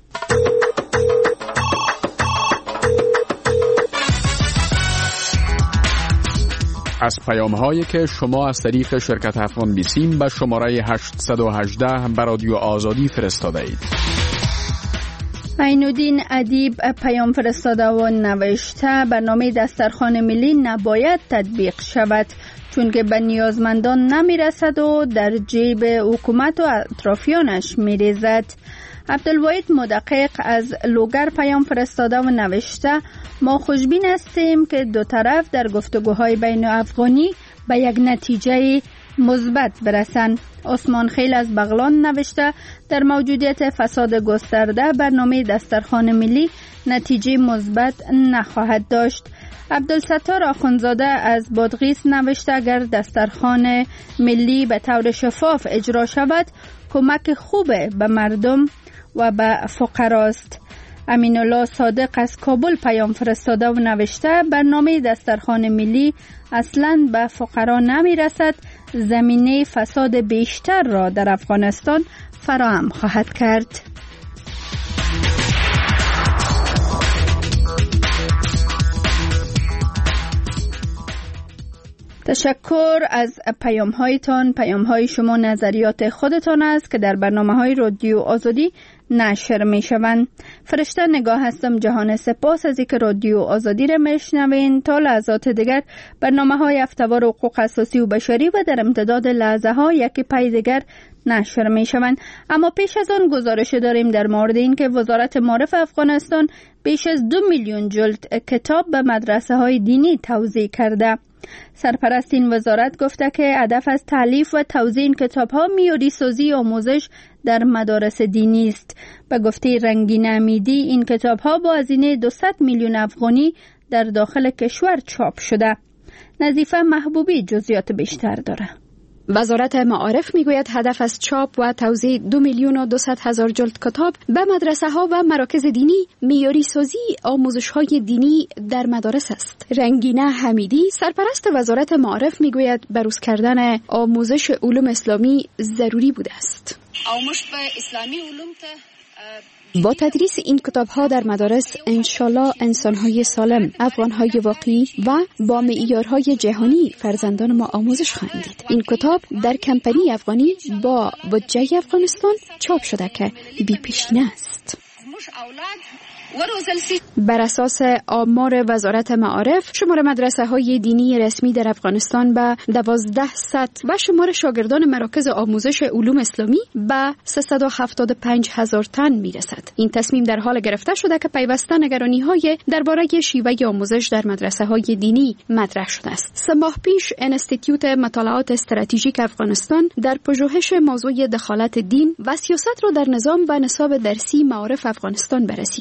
S11: از پیام‌هایی که شما از طریق شرکت افغان بیسیم به شماره هشتصد و هجده به رادیو آزادی فرستاده اید.
S1: عین‌الدین ادیب پیام فرستاده و نوشته برنامه دسترخوان ملی نباید تطبیق شود چون که به نیازمندان نمیرسد و در جیب حکومت و اطرافیانش میریزد. عبدالواحد مدقق از لوگر پیام فرستاده و نوشته ما خوشبین هستیم که دو طرف در گفتگوهای بین افغانی به یک نتیجه مثبت برسند. عثمان خیل از بغلان نوشته در موجودیت فساد گسترده برنامه دسترخوان ملی نتیجه مثبت نخواهد داشت. عبدالستار آخونزاده از بادغیس نوشته اگر دسترخوان ملی به طور شفاف اجرا شود کمک خوبه به مردم و به فقراست. امین الله صادق از کابل پیام فرستاده و نوشته برنامه دسترخوان ملی اصلاً به فقرا نمی رسد، زمینه فساد بیشتر را در افغانستان فراهم خواهد کرد. تشکر از پیام هایتان. پیام های شما نظریات خودتان است که در برنامه های رادیو آزادی نشر می شوند. فرشته نگاه هستم. جهان سپاس از اینکه رادیو آزادی را میشنوین. تا لحظات دیگر برنامه های هفته‌وار حقوق اساسی و بشری و در امتداد لحظه ها یکی پای دیگر نشر می شوند. اما پیش از آن گزارش داریم در مورد اینکه وزارت معارف افغانستان بیش از دو میلیون جلد کتاب به مدرسه های دینی توزیع کرده. سرپرست این وزارت گفته که هدف از تالیف و توزیع این کتاب‌ها معیاری سازی آموزش در مدارس دینی است. به گفته رنگین امیدی این کتاب‌ها با هزینه دویست میلیون افغانی در داخل کشور چاپ شده. نظیفه محبوبی جزئیات بیشتر داره.
S18: وزارت معارف میگوید هدف از چاپ و توزیع دو میلیون و دویست هزار جلد کتاب به مدرسه ها و مراکز دینی معیاری سازی آموزش های دینی در مدارس است. رنگینه حمیدی سرپرست وزارت معارف میگوید بروز کردن آموزش علوم اسلامی ضروری بوده است.
S12: آموزش به اسلامی علوم
S18: با تدریس این کتاب‌ها در مدارس انشالله انسان‌های سالم، افغان‌های واقعی و با معیارهای جهانی فرزندان ما آموزش خواهند دید. این کتاب در کمپانی افغانی با بودجه افغانستان چاپ شده که بی پیشینه است. بر اساس آمار وزارت معارف شمار مدرسه های دینی رسمی در افغانستان به دوازده صد و شمار شاگردان مراکز آموزش علوم اسلامی به سیصد و هفتاد و پنج هزار تن می رسد. این تصمیم در حال گرفته شده که پیوسته نگرانی های درباره شیوه آموزش در مدرسه های دینی مطرح شده است. سه ماه پیش انستیتیوت مطالعات استراتژیک افغانستان در پژوهش موضوع دخالت دین و سیاست را در نظام و نصاب درسی معارف افغانستان بررسی کرد.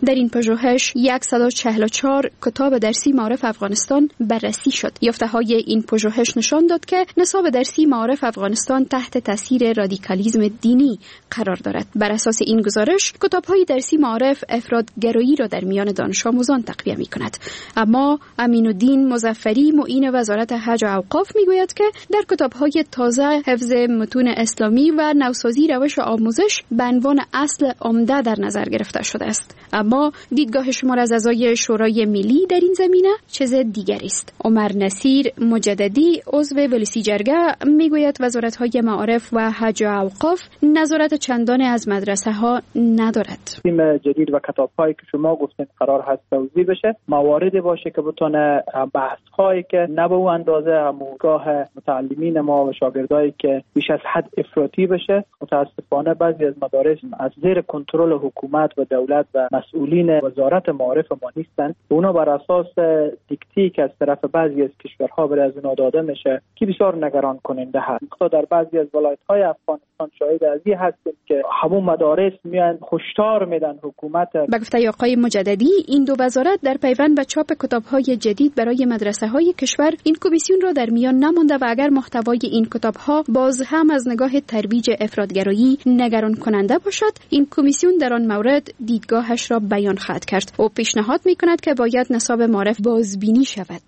S18: در این پژوهش صد و چهل و چهار کتاب درسی معارف افغانستان بررسی شد. یافته‌های این پژوهش نشان داد که نصاب درسی معارف افغانستان تحت تاثیر رادیکالیسم دینی قرار دارد. بر اساس این گزارش کتاب‌های درسی معارف افراط‌گرایی را در میان دانش آموزان تقویه می‌کند. اما امین‌الدین مظفری معین وزارت حج و اوقاف می‌گوید که در کتاب‌های تازه حفظ متون اسلامی و نوسازی روش آموزش به عنوان اصل عمده در نظر گرفته شده است. اما دیدگاه شمار از اعضای شورای ملی در این زمینه چیز دیگری است. عمر نصیر مجددی عضو ولسی جرگه میگوید وزارت‌های معارف و حج و اوقاف نظارت چندانی از مدرسه ها ندارد.
S2: تیم جدید و کتاب‌هایی که شما گفتین قرار هست توضیح بشه، مواردی باشه که بتونه بحث‌هایی که نه به اون اندازه همگاه متعلمین ما و شاگردایی که بیش از حد افراطی بشه. متاسفانه بعضی از مدارس از زیر کنترل حکومت و دولت و مسئولین وزارت معارف ما نیستن. اونا بر اساس دیکتی که از طرف بعضی از کشورها برای از اونا داده میشه که بسیار نگران کننده هست. تا در بعضی از ولایت‌های افغانستان شاهد از این هستیم که همون مدارس میان هشدار میدن حکومت.
S18: به گفته آقای مجددی این دو وزارت در پیوند به چاپ کتاب‌های جدید برای مدرسه‌های کشور این کمیسیون را در میان نمانده و اگر محتوای این کتاب‌ها باز هم از نگاه ترویج افراط‌گرایی نگران کننده باشد، این کمیسیون در آن مورد دیدگاهش را بیان خواهد کرد. او پیشنهاد می‌کند که باید نصاب معارف بازبینی شود.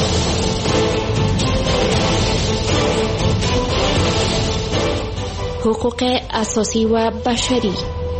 S14: حقوق اساسی و بشری.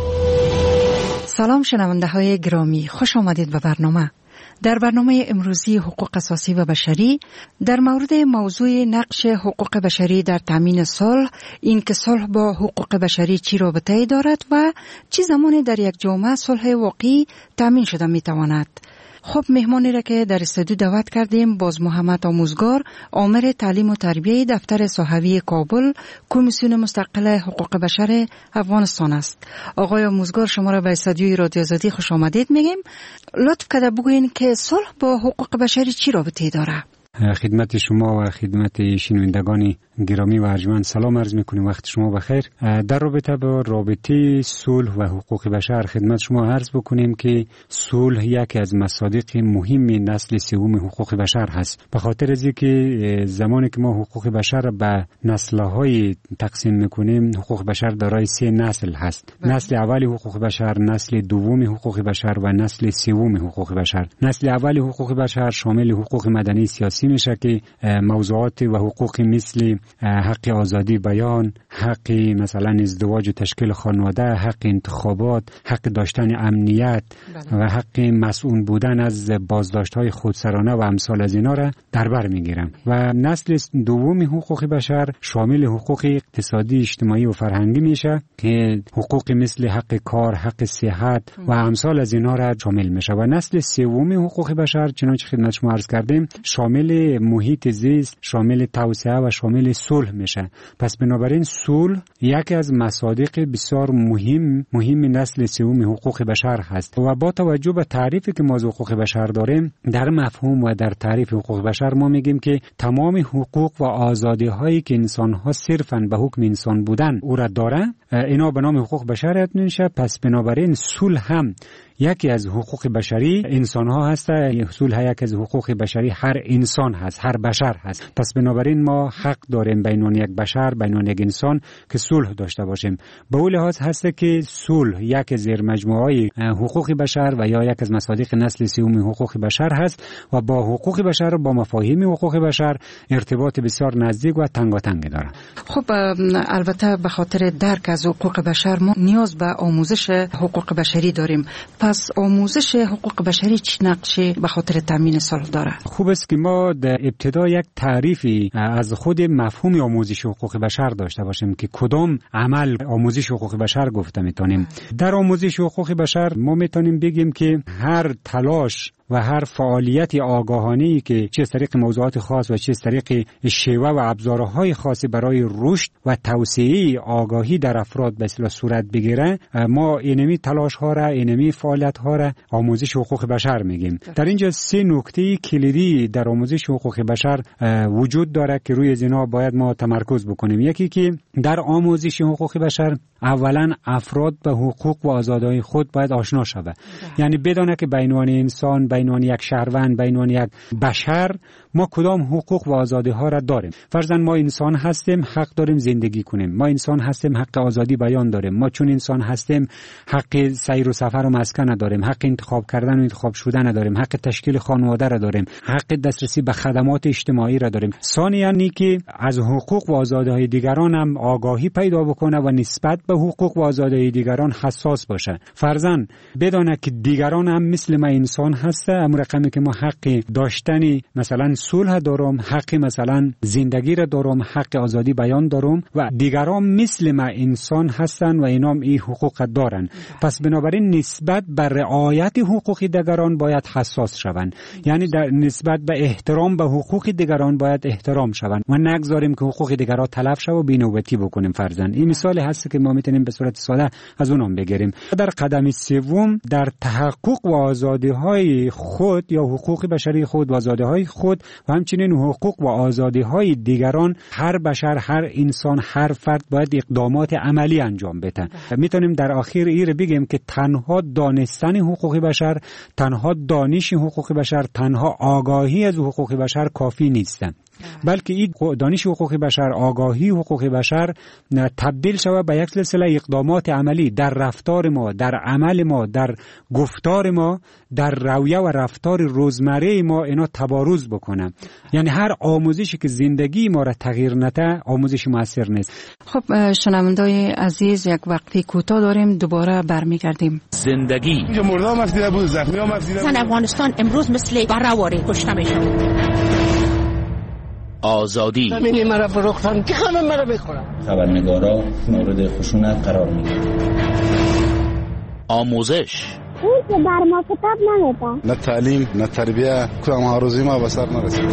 S15: سلام شنونده های گرامی، خوش آمدید به برنامه. در برنامه امروزی حقوق اساسی و بشری در مورد موضوع نقش حقوق بشری در تامین صلح، این که صلح با حقوق بشری چی رابطه‌ای دارد و چه زمانی در یک جامعه صلح واقعی تامین شده میتواند. خب مهمانی را که در استودیو دعوت کردیم باز محمد آموزگار، آمر تعلیم و تربیه دفتر صحوی کابل، کمیسیون مستقل حقوق بشر افغانستان است. آقای آموزگار شما را به استودیوی رادیو آزادی خوش آمدید میگیم. لطف کرده بگوین که صلح با حقوق بشری چی رابطه داره؟
S16: خدمت شما و خدمت شنوندگان گرامی و ارجمند سلام عرض میکنیم، وقت شما بخیر. در رابطه با رابطه صلح و حقوق بشر خدمت شما عرض بکنیم که صلح یکی از مصادیق مهم نسل سوم حقوق بشر هست. به خاطر از اینکه زمانی که ما حقوق بشر به نسل‌های تقسیم میکنیم، حقوق بشر دارای سه نسل هست. بله. نسل اول حقوق بشر، نسل دوم حقوق بشر و نسل سوم حقوق بشر. نسل اول حقوق بشر شامل حقوق مدنی سیاسی میشه که موضوعات و حقوق مثل حق آزادی بیان، حق مثلا ازدواج و تشکیل خانواده، حق انتخابات، حق داشتن امنیت بله. و حق مسئول بودن از بازداشت‌های خودسرانه و امثال از اینا را در بر میگیرم. و نسل دوم حقوق بشر شامل حقوق اقتصادی، اجتماعی و فرهنگی میشه که حقوق مثل حق کار، حق صحت و امثال از اینا را شامل میشه. و نسل سوم حقوق بشر چنانچه خدمت شما عرض کردیم شامل محیط زیست، شامل توسعه و شامل صلح میشه. پس بنابراین صلح یکی از مصادیق بسیار مهم مهم نسل سوم حقوق بشر هست. و با توجه به تعریفی که ما از حقوق بشر داریم، در مفهوم و در تعریف حقوق بشر ما میگیم که تمام حقوق و آزادی هایی که انسان ها صرفاً به حکم انسان بودن او را داره، اینا به نام حقوق بشر میشه. پس بنابراین صلح هم یکی از حقوق بشری انسان ها هست. صلح یکی از حقوق بشری هر انسان هست، هر بشر هست. پس بنابراین ما حق داریم بین یک بشر، بین یک انسان که صلح داشته باشیم. به اون لحاظ هست که صلح یک زیر مجموعه حقوق بشر و یا یک از مصادیق نسل سوم حقوق بشر هست و با حقوق بشر و با مفاهیم حقوق بشر ارتباط بسیار نزدیک و تنگاتنگ داره.
S15: خب البته به خاطر درک از حقوق بشر ما نیاز به آموزش حقوق بشری داریم. پس آموزش حقوق بشری چه نقشی به خاطر تامین صلح داره؟
S16: خوب است که ما در ابتدا یک تعریفی از خود مفهوم آموزش حقوق بشر داشته باشیم که کدام عمل آموزش حقوق بشر گفته میتونیم. در آموزش حقوق بشر ما میتونیم بگیم که هر تلاش و هر فعالیت آگاهانه‌ای که چه از طریق موضوعات خاص و چه از طریق شیوه و ابزارهای خاصی برای رشد و توسعه آگاهی در افراد به اصطلاح صورت بگیره، ما اینمی تلاش ها را، اینمی فعالیت ها را آموزش حقوق بشر میگیم. در اینجا سه نکته کلیدی در آموزش حقوق بشر وجود داره که روی اینا باید ما تمرکز بکنیم. یکی که در آموزش حقوق بشر اولا افراد به حقوق و آزادی‌های خود باید آشنا شود. یعنی بدونه که بین عنوان انسان، بین عنوان یک شهروند، بین عنوان یک بشر ما کدام حقوق و آزادی‌ها را داریم. فرضاً ما انسان هستیم، حق داریم زندگی کنیم. ما انسان هستیم، حق آزادی بیان داریم. ما چون انسان هستیم، حق سیر و سفر و مسکن داریم، حق انتخاب کردن و انتخاب شدن داریم، حق تشکیل خانواده را داریم، حق دسترسی به خدمات اجتماعی را داریم. ثانیاً اینکه از حقوق و آزادی‌های دیگران هم آگاهی پیدا بکنه و نسبت به حقوق و آزادی‌های دیگران حساس باشه. فرضاً بدونه که دیگران هم مثل ما انسان هسته، اما رقمی که ما حق داشتن مثلا صلح دارم، حق مثلا زندگی را دارم، حق آزادی بیان دارم و دیگران مثل ما انسان هستن و اینام این حقوق دارن. پس بنابراین نسبت به رعایت حقوق دیگران باید حساس شوند. یعنی در نسبت به احترام به حقوق دیگران باید احترام شوند و نگذاریم که حقوق دیگران تلف شه و بی‌نوبتی بکنیم. فرضاً این مثال هست که ما میتونیم به صورت ساده از اونم بگیریم. در قدم سوم در تحقق و آزادی‌های خود یا حقوق بشری خود و آزادی‌های خود و همچنین حقوق و آزادی‌های دیگران هر بشر، هر انسان، هر فرد باید اقدامات عملی انجام بده. میتونیم در آخر این بگیم که تنها دانستن حقوق بشر، تنها دانش حقوق بشر، تنها آگاهی از حقوق بشر کافی نیست، بلکه این دانش حقوق بشر، آگاهی حقوق بشر تبدیل شود به یک سلسله اقدامات عملی در رفتار ما، در عمل ما، در گفتار ما، در رویه و رفتار روزمره ما اینا تبارز بکنه. یعنی هر آموزشی که زندگی ما را تغییر نده آموزش موثر نیست.
S15: خب شنوندای عزیز، یک وقتی کوتاه داریم، دوباره برمیگردیم.
S21: زندگی
S5: اینجا مردم مسئله بود، زخمی ها مسئله بود.
S12: زن افغانستان امروز مثل برآواره کشته میشه.
S21: آزادی
S12: همین مرا فروختن که همه مرا بخورن.
S21: خبرنگارا مورد خشونت قرار میگیرن. آموزش
S4: اون که بر ما کتاب نمیدن،
S5: نه تعلیم نه تربیه، کدام هاروزی ما به سر نرسید.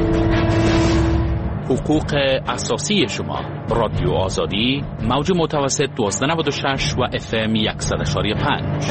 S21: حقوق اساسی شما. رادیو آزادی، موج متوسط دوازده نود و شش و اف ام صد و پنج.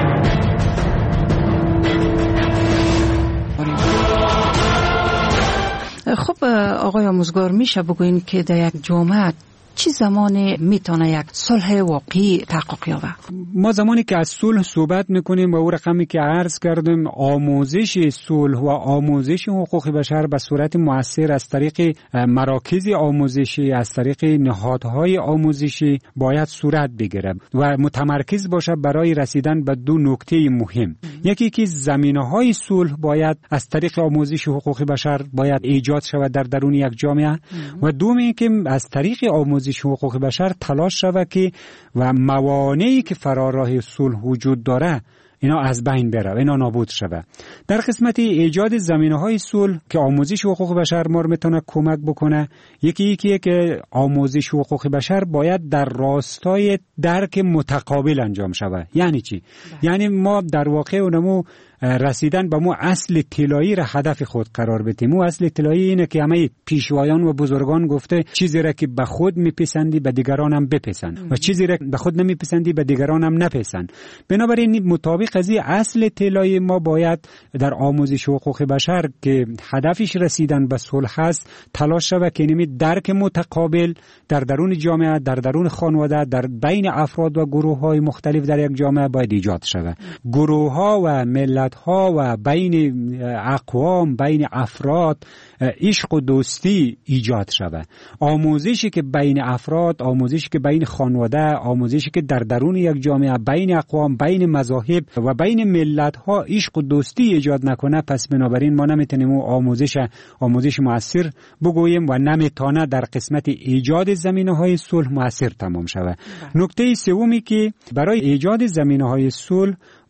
S15: خب آقای آموزگار، میشه بگوین که در یک جامعه چی زمان میتونه یک صلح واقعی تحقق یابه؟
S16: ما زمانی که از صلح صحبت میکنیم و او رقمی که عرض کردیم، آموزش صلح و آموزش حقوق بشر به صورت مؤثر از طریق مراکز آموزشی، از طریق نهادهای آموزشی باید صورت بگیره و متمرکز باشه برای رسیدن به دو نکته مهم. یکی که زمینه‌های صلح باید از طریق آموزش حقوق بشر باید ایجاد شود در درون یک جامعه و دومی که از طریق آموزش حقوق بشر تلاش شود که و موانعی که فراراه صلح وجود داره اینا از بین بره، اینا نابود شود. در قسمت ایجاد زمینه‌های صلح که آموزش حقوق بشر ما میتونه کمک بکنه، یکی یکیه که آموزش حقوق بشر باید در راستای درک متقابل انجام شود. یعنی چی؟ یعنی ما در واقع اونمو رسیدن به مو اصل طلایی را هدف خود قرار بدیم. مو اصل طلایی اینه که همه پیشوایان و بزرگان گفته چیزی را که به خود میپسندی به دیگران هم بپسند و چیزی را به خود نمیپسندی به دیگران هم نپسند. بنابراین مطابق از این اصل طلایی ما باید در آموزش حقوق بشر که هدفش رسیدن به صلح است تلاش شود که نمی درک متقابل در درون جامعه، در درون خانواده، در بین افراد و گروه‌های مختلف در یک جامعه باید ایجاد شود. گروه‌ها و ملت ها و بین اقوام، بین افراد عشق و دوستی ایجاد شود. آموزشی که بین افراد، آموزشی که بین خانواده، آموزشی که در درون یک جامعه بین اقوام، بین مذاهب و بین ملت ها عشق و دوستی ایجاد نکنه، پس بنابراین ما نمیتونیم آموزش آموزش مؤثر بگوییم و نمیتونه در قسمت ایجاد زمینه‌های صلح مؤثر تمام شود. نکته سومی که برای ایجاد زمینه‌های صلح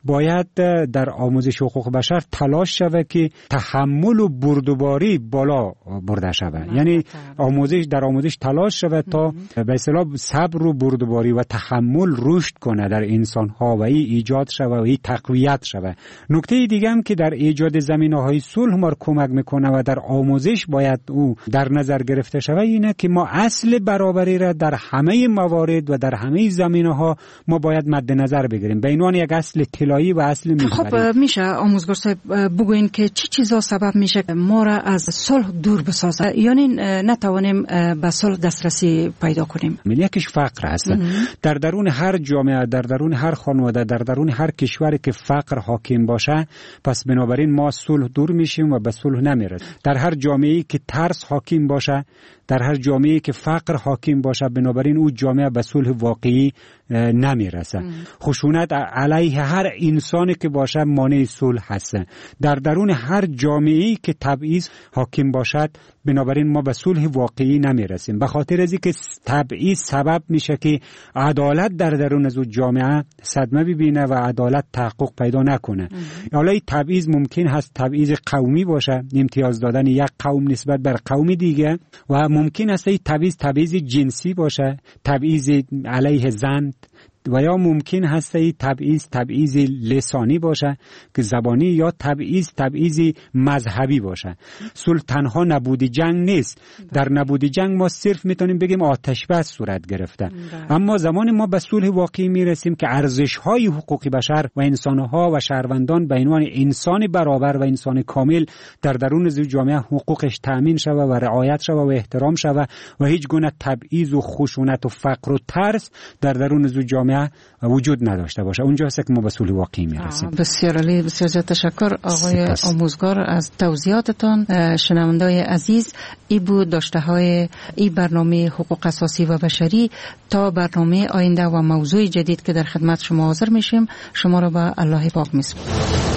S16: باید در آموزش حقوق بشر تلاش شود که تحمل و بردباری بالا برده شود. یعنی آموزش در آموزش تلاش شود تا به اصطلاح صبر و بردباری و تحمل رشد کنه در انسان ها و این ایجاد شود و این تقویت شود. نکته دیگه هم که در ایجاد زمینه‌های صلح ما کمک میکنه و در آموزش باید او در نظر گرفته شود اینه که ما اصل برابری را در همه موارد و در همه زمینه‌ها ما باید مد نظر بگیریم، به عنوان یک اصل طلایی و اصل محوری.
S15: خب میشه آموزگار صاحب بگوین که چی چیزا سبب میشه ما را از صلح دور بسازه، یعنی نتوانیم به صلح دسترسی پیدا کنیم؟
S16: یکیش فقر است. در درون هر جامعه، در درون هر خانواده، در درون هر کشوری که فقر حاکم باشه، پس بنابراین ما صلح دور میشیم و به صلح نمیرسیم. در هر جامعه‌ای که ترس حاکم باشه، در هر جامعه‌ای که فقر حاکم باشه، بنابراین او جامعه به صلح واقعی نمیرسه. خشونت علیه هر انسانی که باشه مانع صلح هست. در درون هر جامعه‌ای که تبعیض حاکم باشد، بنابراین ما به صلح واقعی نمیرسیم. به خاطر از اینکه تبعیض سبب میشه که عدالت در درون از جامعه صدمه ببینه و عدالت تحقق پیدا نکنه. حالا این تبعیض ممکن هست تبعیض قومی باشه، امتیاز دادن یک قوم نسبت بر قوم دیگه، و ممکن است این تبعیض تبعیض جنسی باشه، تبعیض علیه زن، و یا ممکن هست این تبعیض تبعیض لسانی باشه که زبانی، یا تبعیض تبعیض مذهبی باشه. صلح تنها نبود جنگ نیست. در نبود جنگ ما صرف میتونیم بگیم آتش بس صورت گرفته، اما زمان ما به صلح واقعی میرسیم که ارزش‌های حقوقی بشر و انسان‌ها و شهروندان به عنوان انسان برابر و انسان کامل در درون جامعه حقوقش تأمین شود و رعایت شود و احترام شود و هیچ گونه تبعیض و خشونت و فقر و ترس در درون جامعه وجود نداشته باشه. اونجا هست که ما به صلح واقعی میرسیم.
S15: بسیار عالی، بسیار زیاد تشکر آقای سپس. آموزگار از توضیحاتتان. شنوندای عزیز، ای بود داشته های این برنامه حقوق اساسی و بشری. تا برنامه آینده و موضوع جدید که در خدمت شما حاضر میشیم، شما را به الله پاک میسپارم.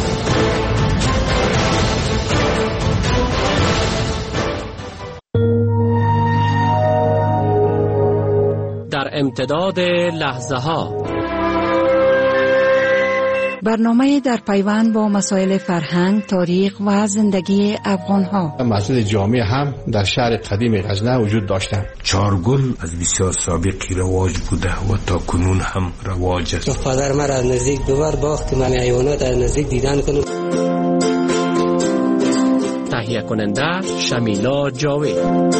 S17: در امتداد لحظه ها،
S15: برنامه در پیوند با مسائل فرهنگ، تاریخ و زندگی افغان ها.
S19: مسجد جامع هم در شهر قدیم غزنه وجود داشتند.
S20: چارگل از بسیار سابقی رواج بوده و تا کنون هم رواج است.
S22: پدر مرا از نزدیک دوبار باخت من حیوانات از نزدیک دیدن کنم.
S17: تهیه کننده شمیلا جاوید.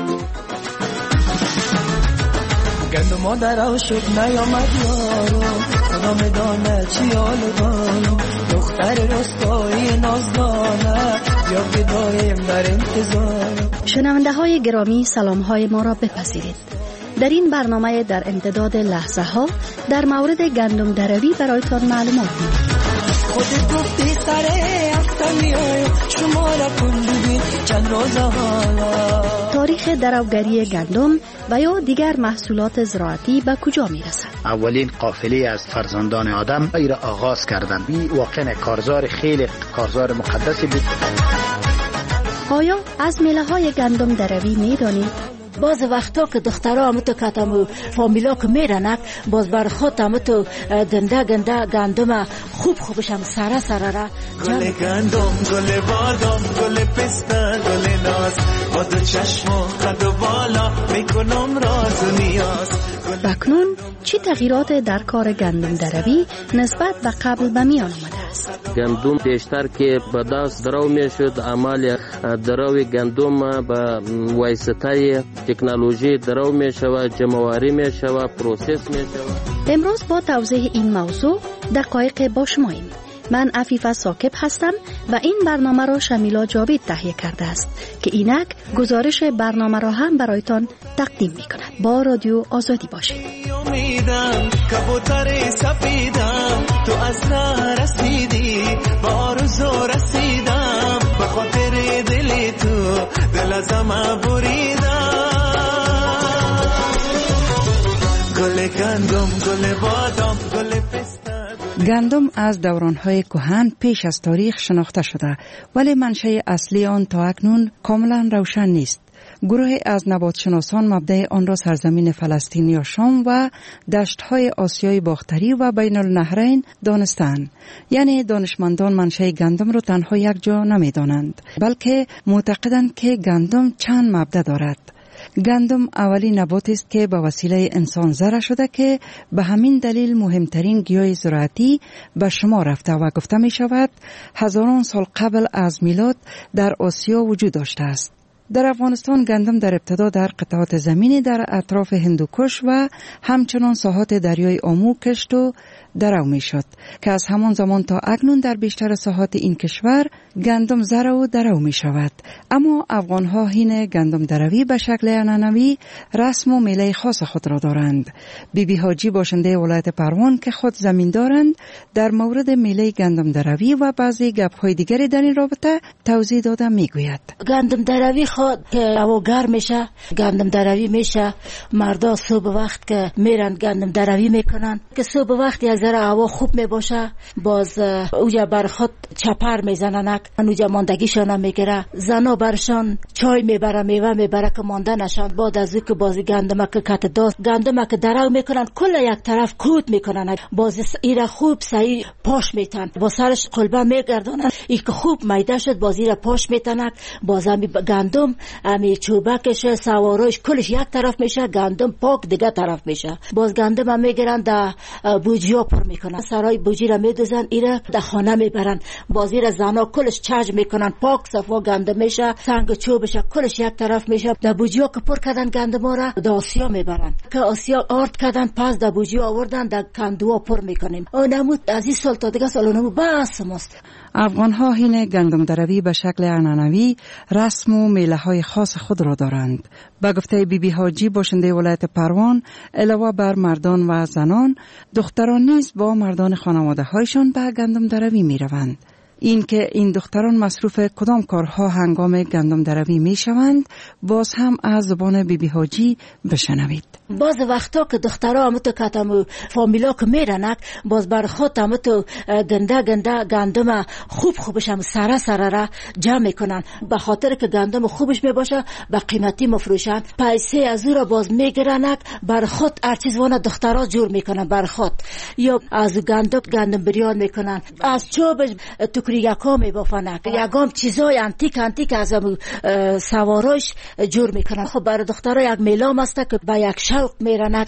S23: گندم مادر شد نیامد یارو، خدا میدانه چی حال دارم. دختر رستایی نازدانه یا بدایم در انتظار.
S18: شنونده های گرامی، سلام های ما را بپذیرید. در این برنامه در امتداد لحظه ها در مورد گندم دروی برایتان معلومات می‌دهیم.
S23: خودت گفتی سر هفته میایم شما را کندی چند روز حالا.
S18: تاریخ درآوری گندم و یا دیگر محصولات زراعتی به کجا میرسد؟
S24: اولین قافله از فرزندان آدم ای را آغاز کردند. این واقعا کارزار خیلی کارزار مقدسی بود.
S18: آیا از میله های گندم دروی میدانید؟
S12: باز وقتا که دخترها همتو کتمو فامیلا که میرنک باز بر خود همتو گنده گنده گندم خوب خوبش هم سره سره را
S23: گل گندم، گل بادم، گل پسته، گل ناز، با دو چشم و قد و بالا میکنم راز و نیاز.
S18: بکنون چی تغییرات در کار گندم دروی نسبت به قبل به میان آمده است؟
S25: گندم بیشتر که به دست درو میشد، عمل دروی گندم به واسطه تکنولوژی درو میشود، جمع‌آوری میشود، پروسس میشود.
S18: امروز با توضیح این موضوع دقایق با شماییم. من عفیفه ثاقب هستم و این برنامه را شمیلا جاوید تهیه کرده است که اینک گزارش برنامه را هم برایتان تقدیم می کند. با رادیو آزادی باشید.
S23: امیدم کبوتر سفیدم، تو از راه رسیدی با آرزو رسیدم، به خاطر دل تو دل ازم بریدم. گل گندم، گل بادام، گل پسته.
S15: گندم از دوران‌های کهن پیش از تاریخ شناخته شده، ولی منشأ اصلی آن تا اکنون کاملا روشن نیست. گروه از نباتشناسان مبدأ آن را سرزمین فلسطین یا شام و دشت‌های آسیای باختری و بین النهرین دانستند. یعنی دانشمندان منشأ گندم را تنها یک جا نمی‌دانند، بلکه معتقدند که گندم چند مبدأ دارد. گندم اولین نباتی است که به وسیله انسان زرع شده که به همین دلیل مهمترین گیاه زراعتی به شمار رفته و گفته می شود هزاران سال قبل از میلاد در آسیا وجود داشته است. در افغانستان گندم در ابتدا در قطعات زمینی در اطراف هندوکش و همچنان ساحات دریای آمو کشت و درو می شد که از همان زمان تا اکنون در بیشتر ساحات این کشور گندم زرع و درو می شود. اما افغانها هین گندم دروی به شکل عنعنوی رسم و میله خاص خود را دارند. بی بی حاجی باشنده ولایت پروان که خود زمین دارند در مورد میله گندم دروی و بعضی گپ‌های دیگری در این رابطه توضیح داده می گوید.
S12: گندم دروی خود که هوا گرم میشه گندم دروی میشه، مردا صبح وقت که میرن گندم دروی میکنن که صبح وقت یک ذره هوا خوب میباشه باز اوجا بر خود چپر میزنن، اوجا ماندگیشان میگیره، زنا برشان چای میبره میوه میبره که مانده نشان. بعد از او که بازی گندم که کت داست گندم که درو میکنن کل یک طرف کود میکنن، باز ایره خوب صحیح پاش میتن با سرش قلبه میگردونن، ای که خوب میده شد باز ایره پاش میتنک، باز همی گندم امی چوبکش سواروش کلش یک طرف میشه، گندم پاک دیگه طرف میشه. باز گندم هم میگیرن در بوجیا پر میکنن، سرای بوجی را میدوزن ایره در خانه میبرن، باز ایره زنا کلش چاج میکنن پاک صفا گندم میشه، سنگ چوبش کلش یک طرف میشه. در بوجیا که پر کردن گندم را در آسیا میبرن که آسیا آرد کردن، پس در بوجیا آوردن در کندوا پر میکنیم. اونمو از این سال تا دیگه سال اونمو بس ماست.
S15: افغان ها هین گندم دروی به شکل عنعنوی رسم و میله های خاص خود را دارند. به گفته بی بی حاجی باشنده ولایت پروان علاوه بر مردان و زنان، دختران نیز با مردان خانواده هایشان به گندم دروی می روند. این که این دختران مصروف کدام کارها هنگام گندم دروی می شوند باز هم از زبان بی بی حاجی بشنوید.
S12: باز وقتا که دخترها همتو کتمو فامیلا که میرنک باز بر خود همتو گنده گنده گندم خوب خوبش هم سره سره را جمع میکنن، به خاطر که گندم خوبش میباشه به قیمتی مفروشن، پیسه از او را باز میگرنک بر خود هر چیز وانه دخترها جور میکنن بر خود، یا از گندم گندم بریان میکنن، از چوبش تکری یکا میبافنک، یکام چیزای انتیک انتیک از سواراش جور میکنن. خب بر دخترها یک میلام است که به یک شوق میرند.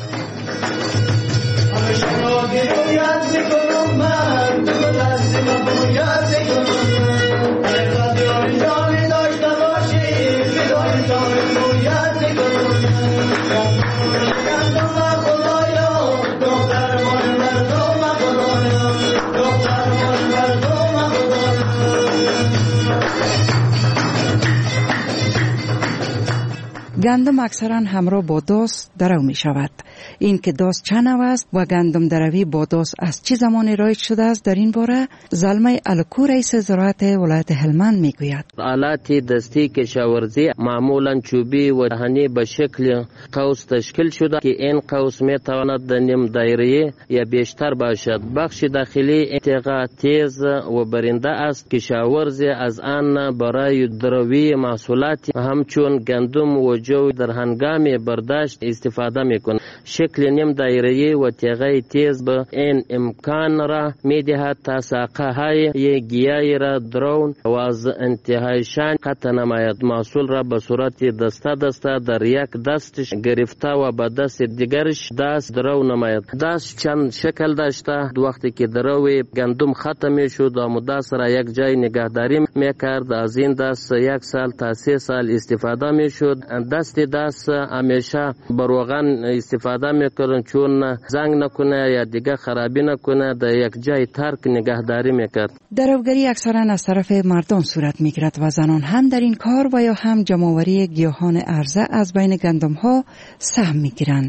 S15: گندم اکثرا همراه با داس درو می شود. این که داس چه نوع است و گندم دروی با داس از چه زمانی رایج شده است در این باره زلمه الکو رئیس زراعت ولایت هلمند می گوید.
S25: آلات دستی کشاورزی معمولا چوبی و دهنی به شکل قوس تشکیل شده که این قوس می تواند نیم دایره یا بیشتر باشد. بخش داخلی انتقا تیز و برنده است. کشاورزی از آن برای دروی محصولات همچون گندم و جو در هنگام برداشت استفاده میکنند. شکل نیم دایره و تیغه تیز به این امکان را میدهد تا ساقه های گیاه را درون و از انتهایشان قطع نماید. محصول را به صورت دسته دسته در یک دستش گرفته و به دست دیگرش دست درو نماید. دست چند شکل داشته. وقتی که دروی گندم ختم میشد و مدت را یک جای نگهداری میکرد، از این دست یک سال تا سه سال استفاده میشد. دست دست همیشه بر روغن استفاده میکنن چون زنگ نکنه یا دیگه خرابی نکنه، در یک جای ترک نگهداری میکرد.
S15: دروگری اکثرا از طرف مردان صورت میگیرد و زنان هم در این کار و یا هم جمع‌آوری گیاهان عرضه از بین گندم ها سهم میگیرند.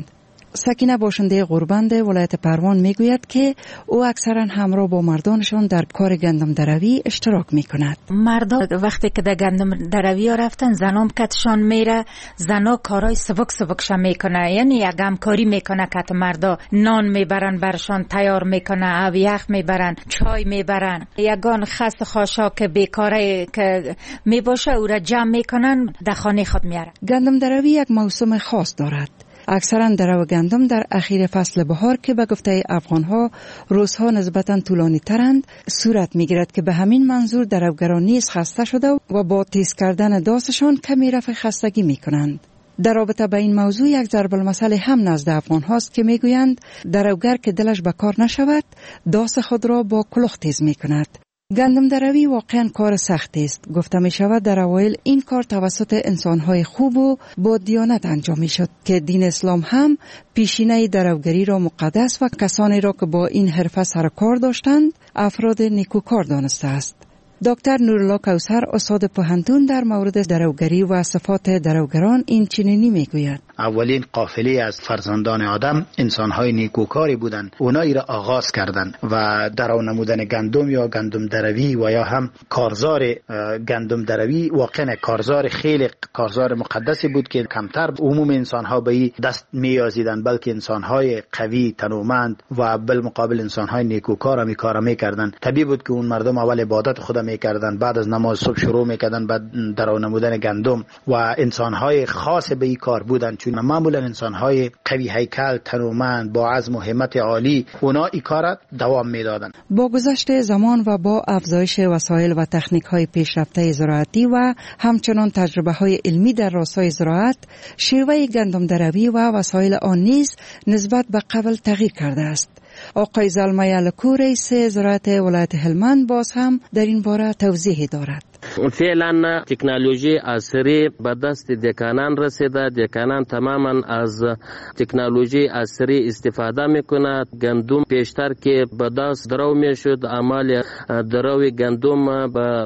S15: سکینه باشنده غوربند ولایت پروان میگوید که او اکثرا همراه با مردانشان در کار گندم دروی اشتراک میکند.
S3: مردا وقتی که در گندم دروی رفتن زنام کتشان میره، زنا کارای سبک سبکش میکنه، یعنی یک همکاری میکنه که مردا نان میبرن برشان تیار میکنه، او یخ میبرن، چای میبرن. یگان خست خاشا که بیکاره که میباشه او را جمع میکنن در خانه خود میارن.
S15: گندم دروی یک موسم خاص دارد. اکثرا درو گندم در اخیر فصل بهار که به گفته افغانها روزها نسبتا طولانی ترند صورت میگیرد که به همین منظور دروگران نیز خسته شده و با تیز کردن داستشان کمی رفع خستگی میکنند. در رابطه با این موضوع یک ضرب المثل هم نزد افغان هاست که میگویند دروگر که دلش به کار نشود داس خود را با کلوخ تیز میکند. گندم دروی واقعا کار سختی است. گفته می شود در اوایل این کار توسط انسانهای خوب و با دیانت انجام می شد که دین اسلام هم پیشینه دروگری را مقدس و کسانی را که با این حرفه سر کار داشتند افراد نیکوکار دانسته است. دکتر نورالله کوثر استاد پوهنتون در مورد دروگری و صفات دروگران این چنینی میگوید:
S24: اولین قافله از فرزندان آدم انسانهای نیکوکاری بودند. اونایی را آغاز کردند و درو نمودن گندم یا گندم دروی و یا هم کارزار گندم دروی واقعا کارزار خیلی کارزار مقدسی بود که کمتر عموم انسانها به این دست میازیدند، بلکه انسانهای قوی تنومند و بالمقابل انسانهای نیکوکار می کار میکردند. طبیعی بود که اون مردم اول عبادت خدا میکردند، بعد از نماز صبح شروع میکردند بعد درو نمودن گندم و انسانهای خاص به این کار بودند، چون معمولا انسانهای قوی هیکل تنومند با عزم و همت عالی اونا این کار دوام میدادند.
S15: با گذشت زمان و با افزایش وسایل و تکنیک های پیشرفته زراعتی و همچنان تجربه های علمی در راستای زراعت، شیوه گندم دروی و وسایل آن نیز نسبت به قبل تغییر کرده است. آقای زلمه الکو رئیس زراعت ولایت هلمند باز هم در این باره توضیح دارد.
S25: فعلا تکنولوژی عصری به دست دکانان رسیده. دکانان تماما از تکنولوژی عصری استفاده میکنه. گندم پیشتر که به دست درو میشد، اعمال درو گندم به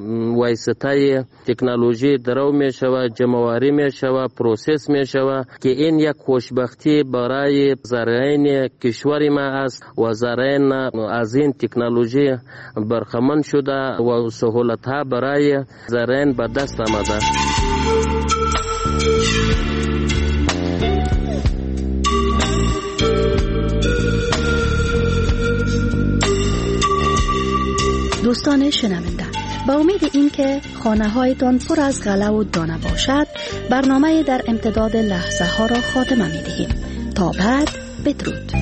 S25: واسطه تکنولوژی درو میشوه، جمعواری میشوه، پروسس میشوه که این یک خوشبختی برای زارعین کشور ما است و زارعین از این تکنولوژی برخمن شده و سهولت ها برای زارعین به دست آمده.
S18: دوستان شنونده، با امید این که خانه هایتان پر از غله و دانه باشد، برنامه در امتداد لحظه ها را خاتمه می دهیم. تا بعد، بدرود.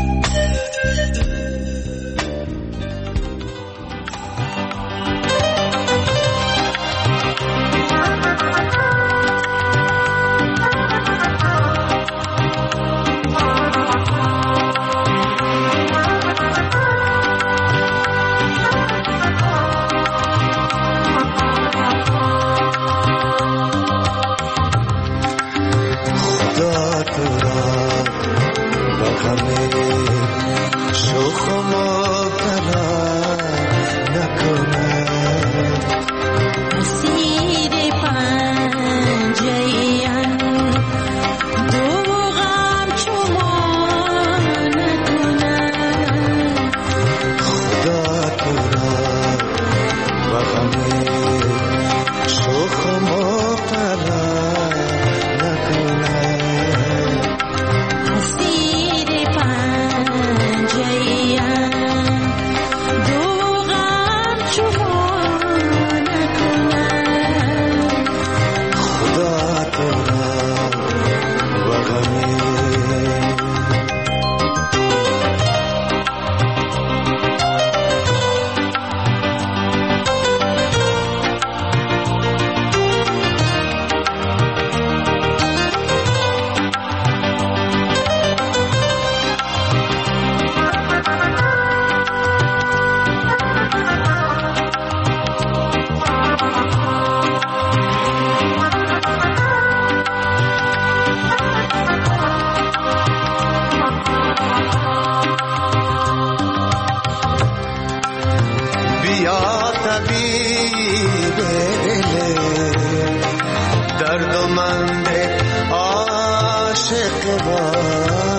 S23: دردمند عاشق با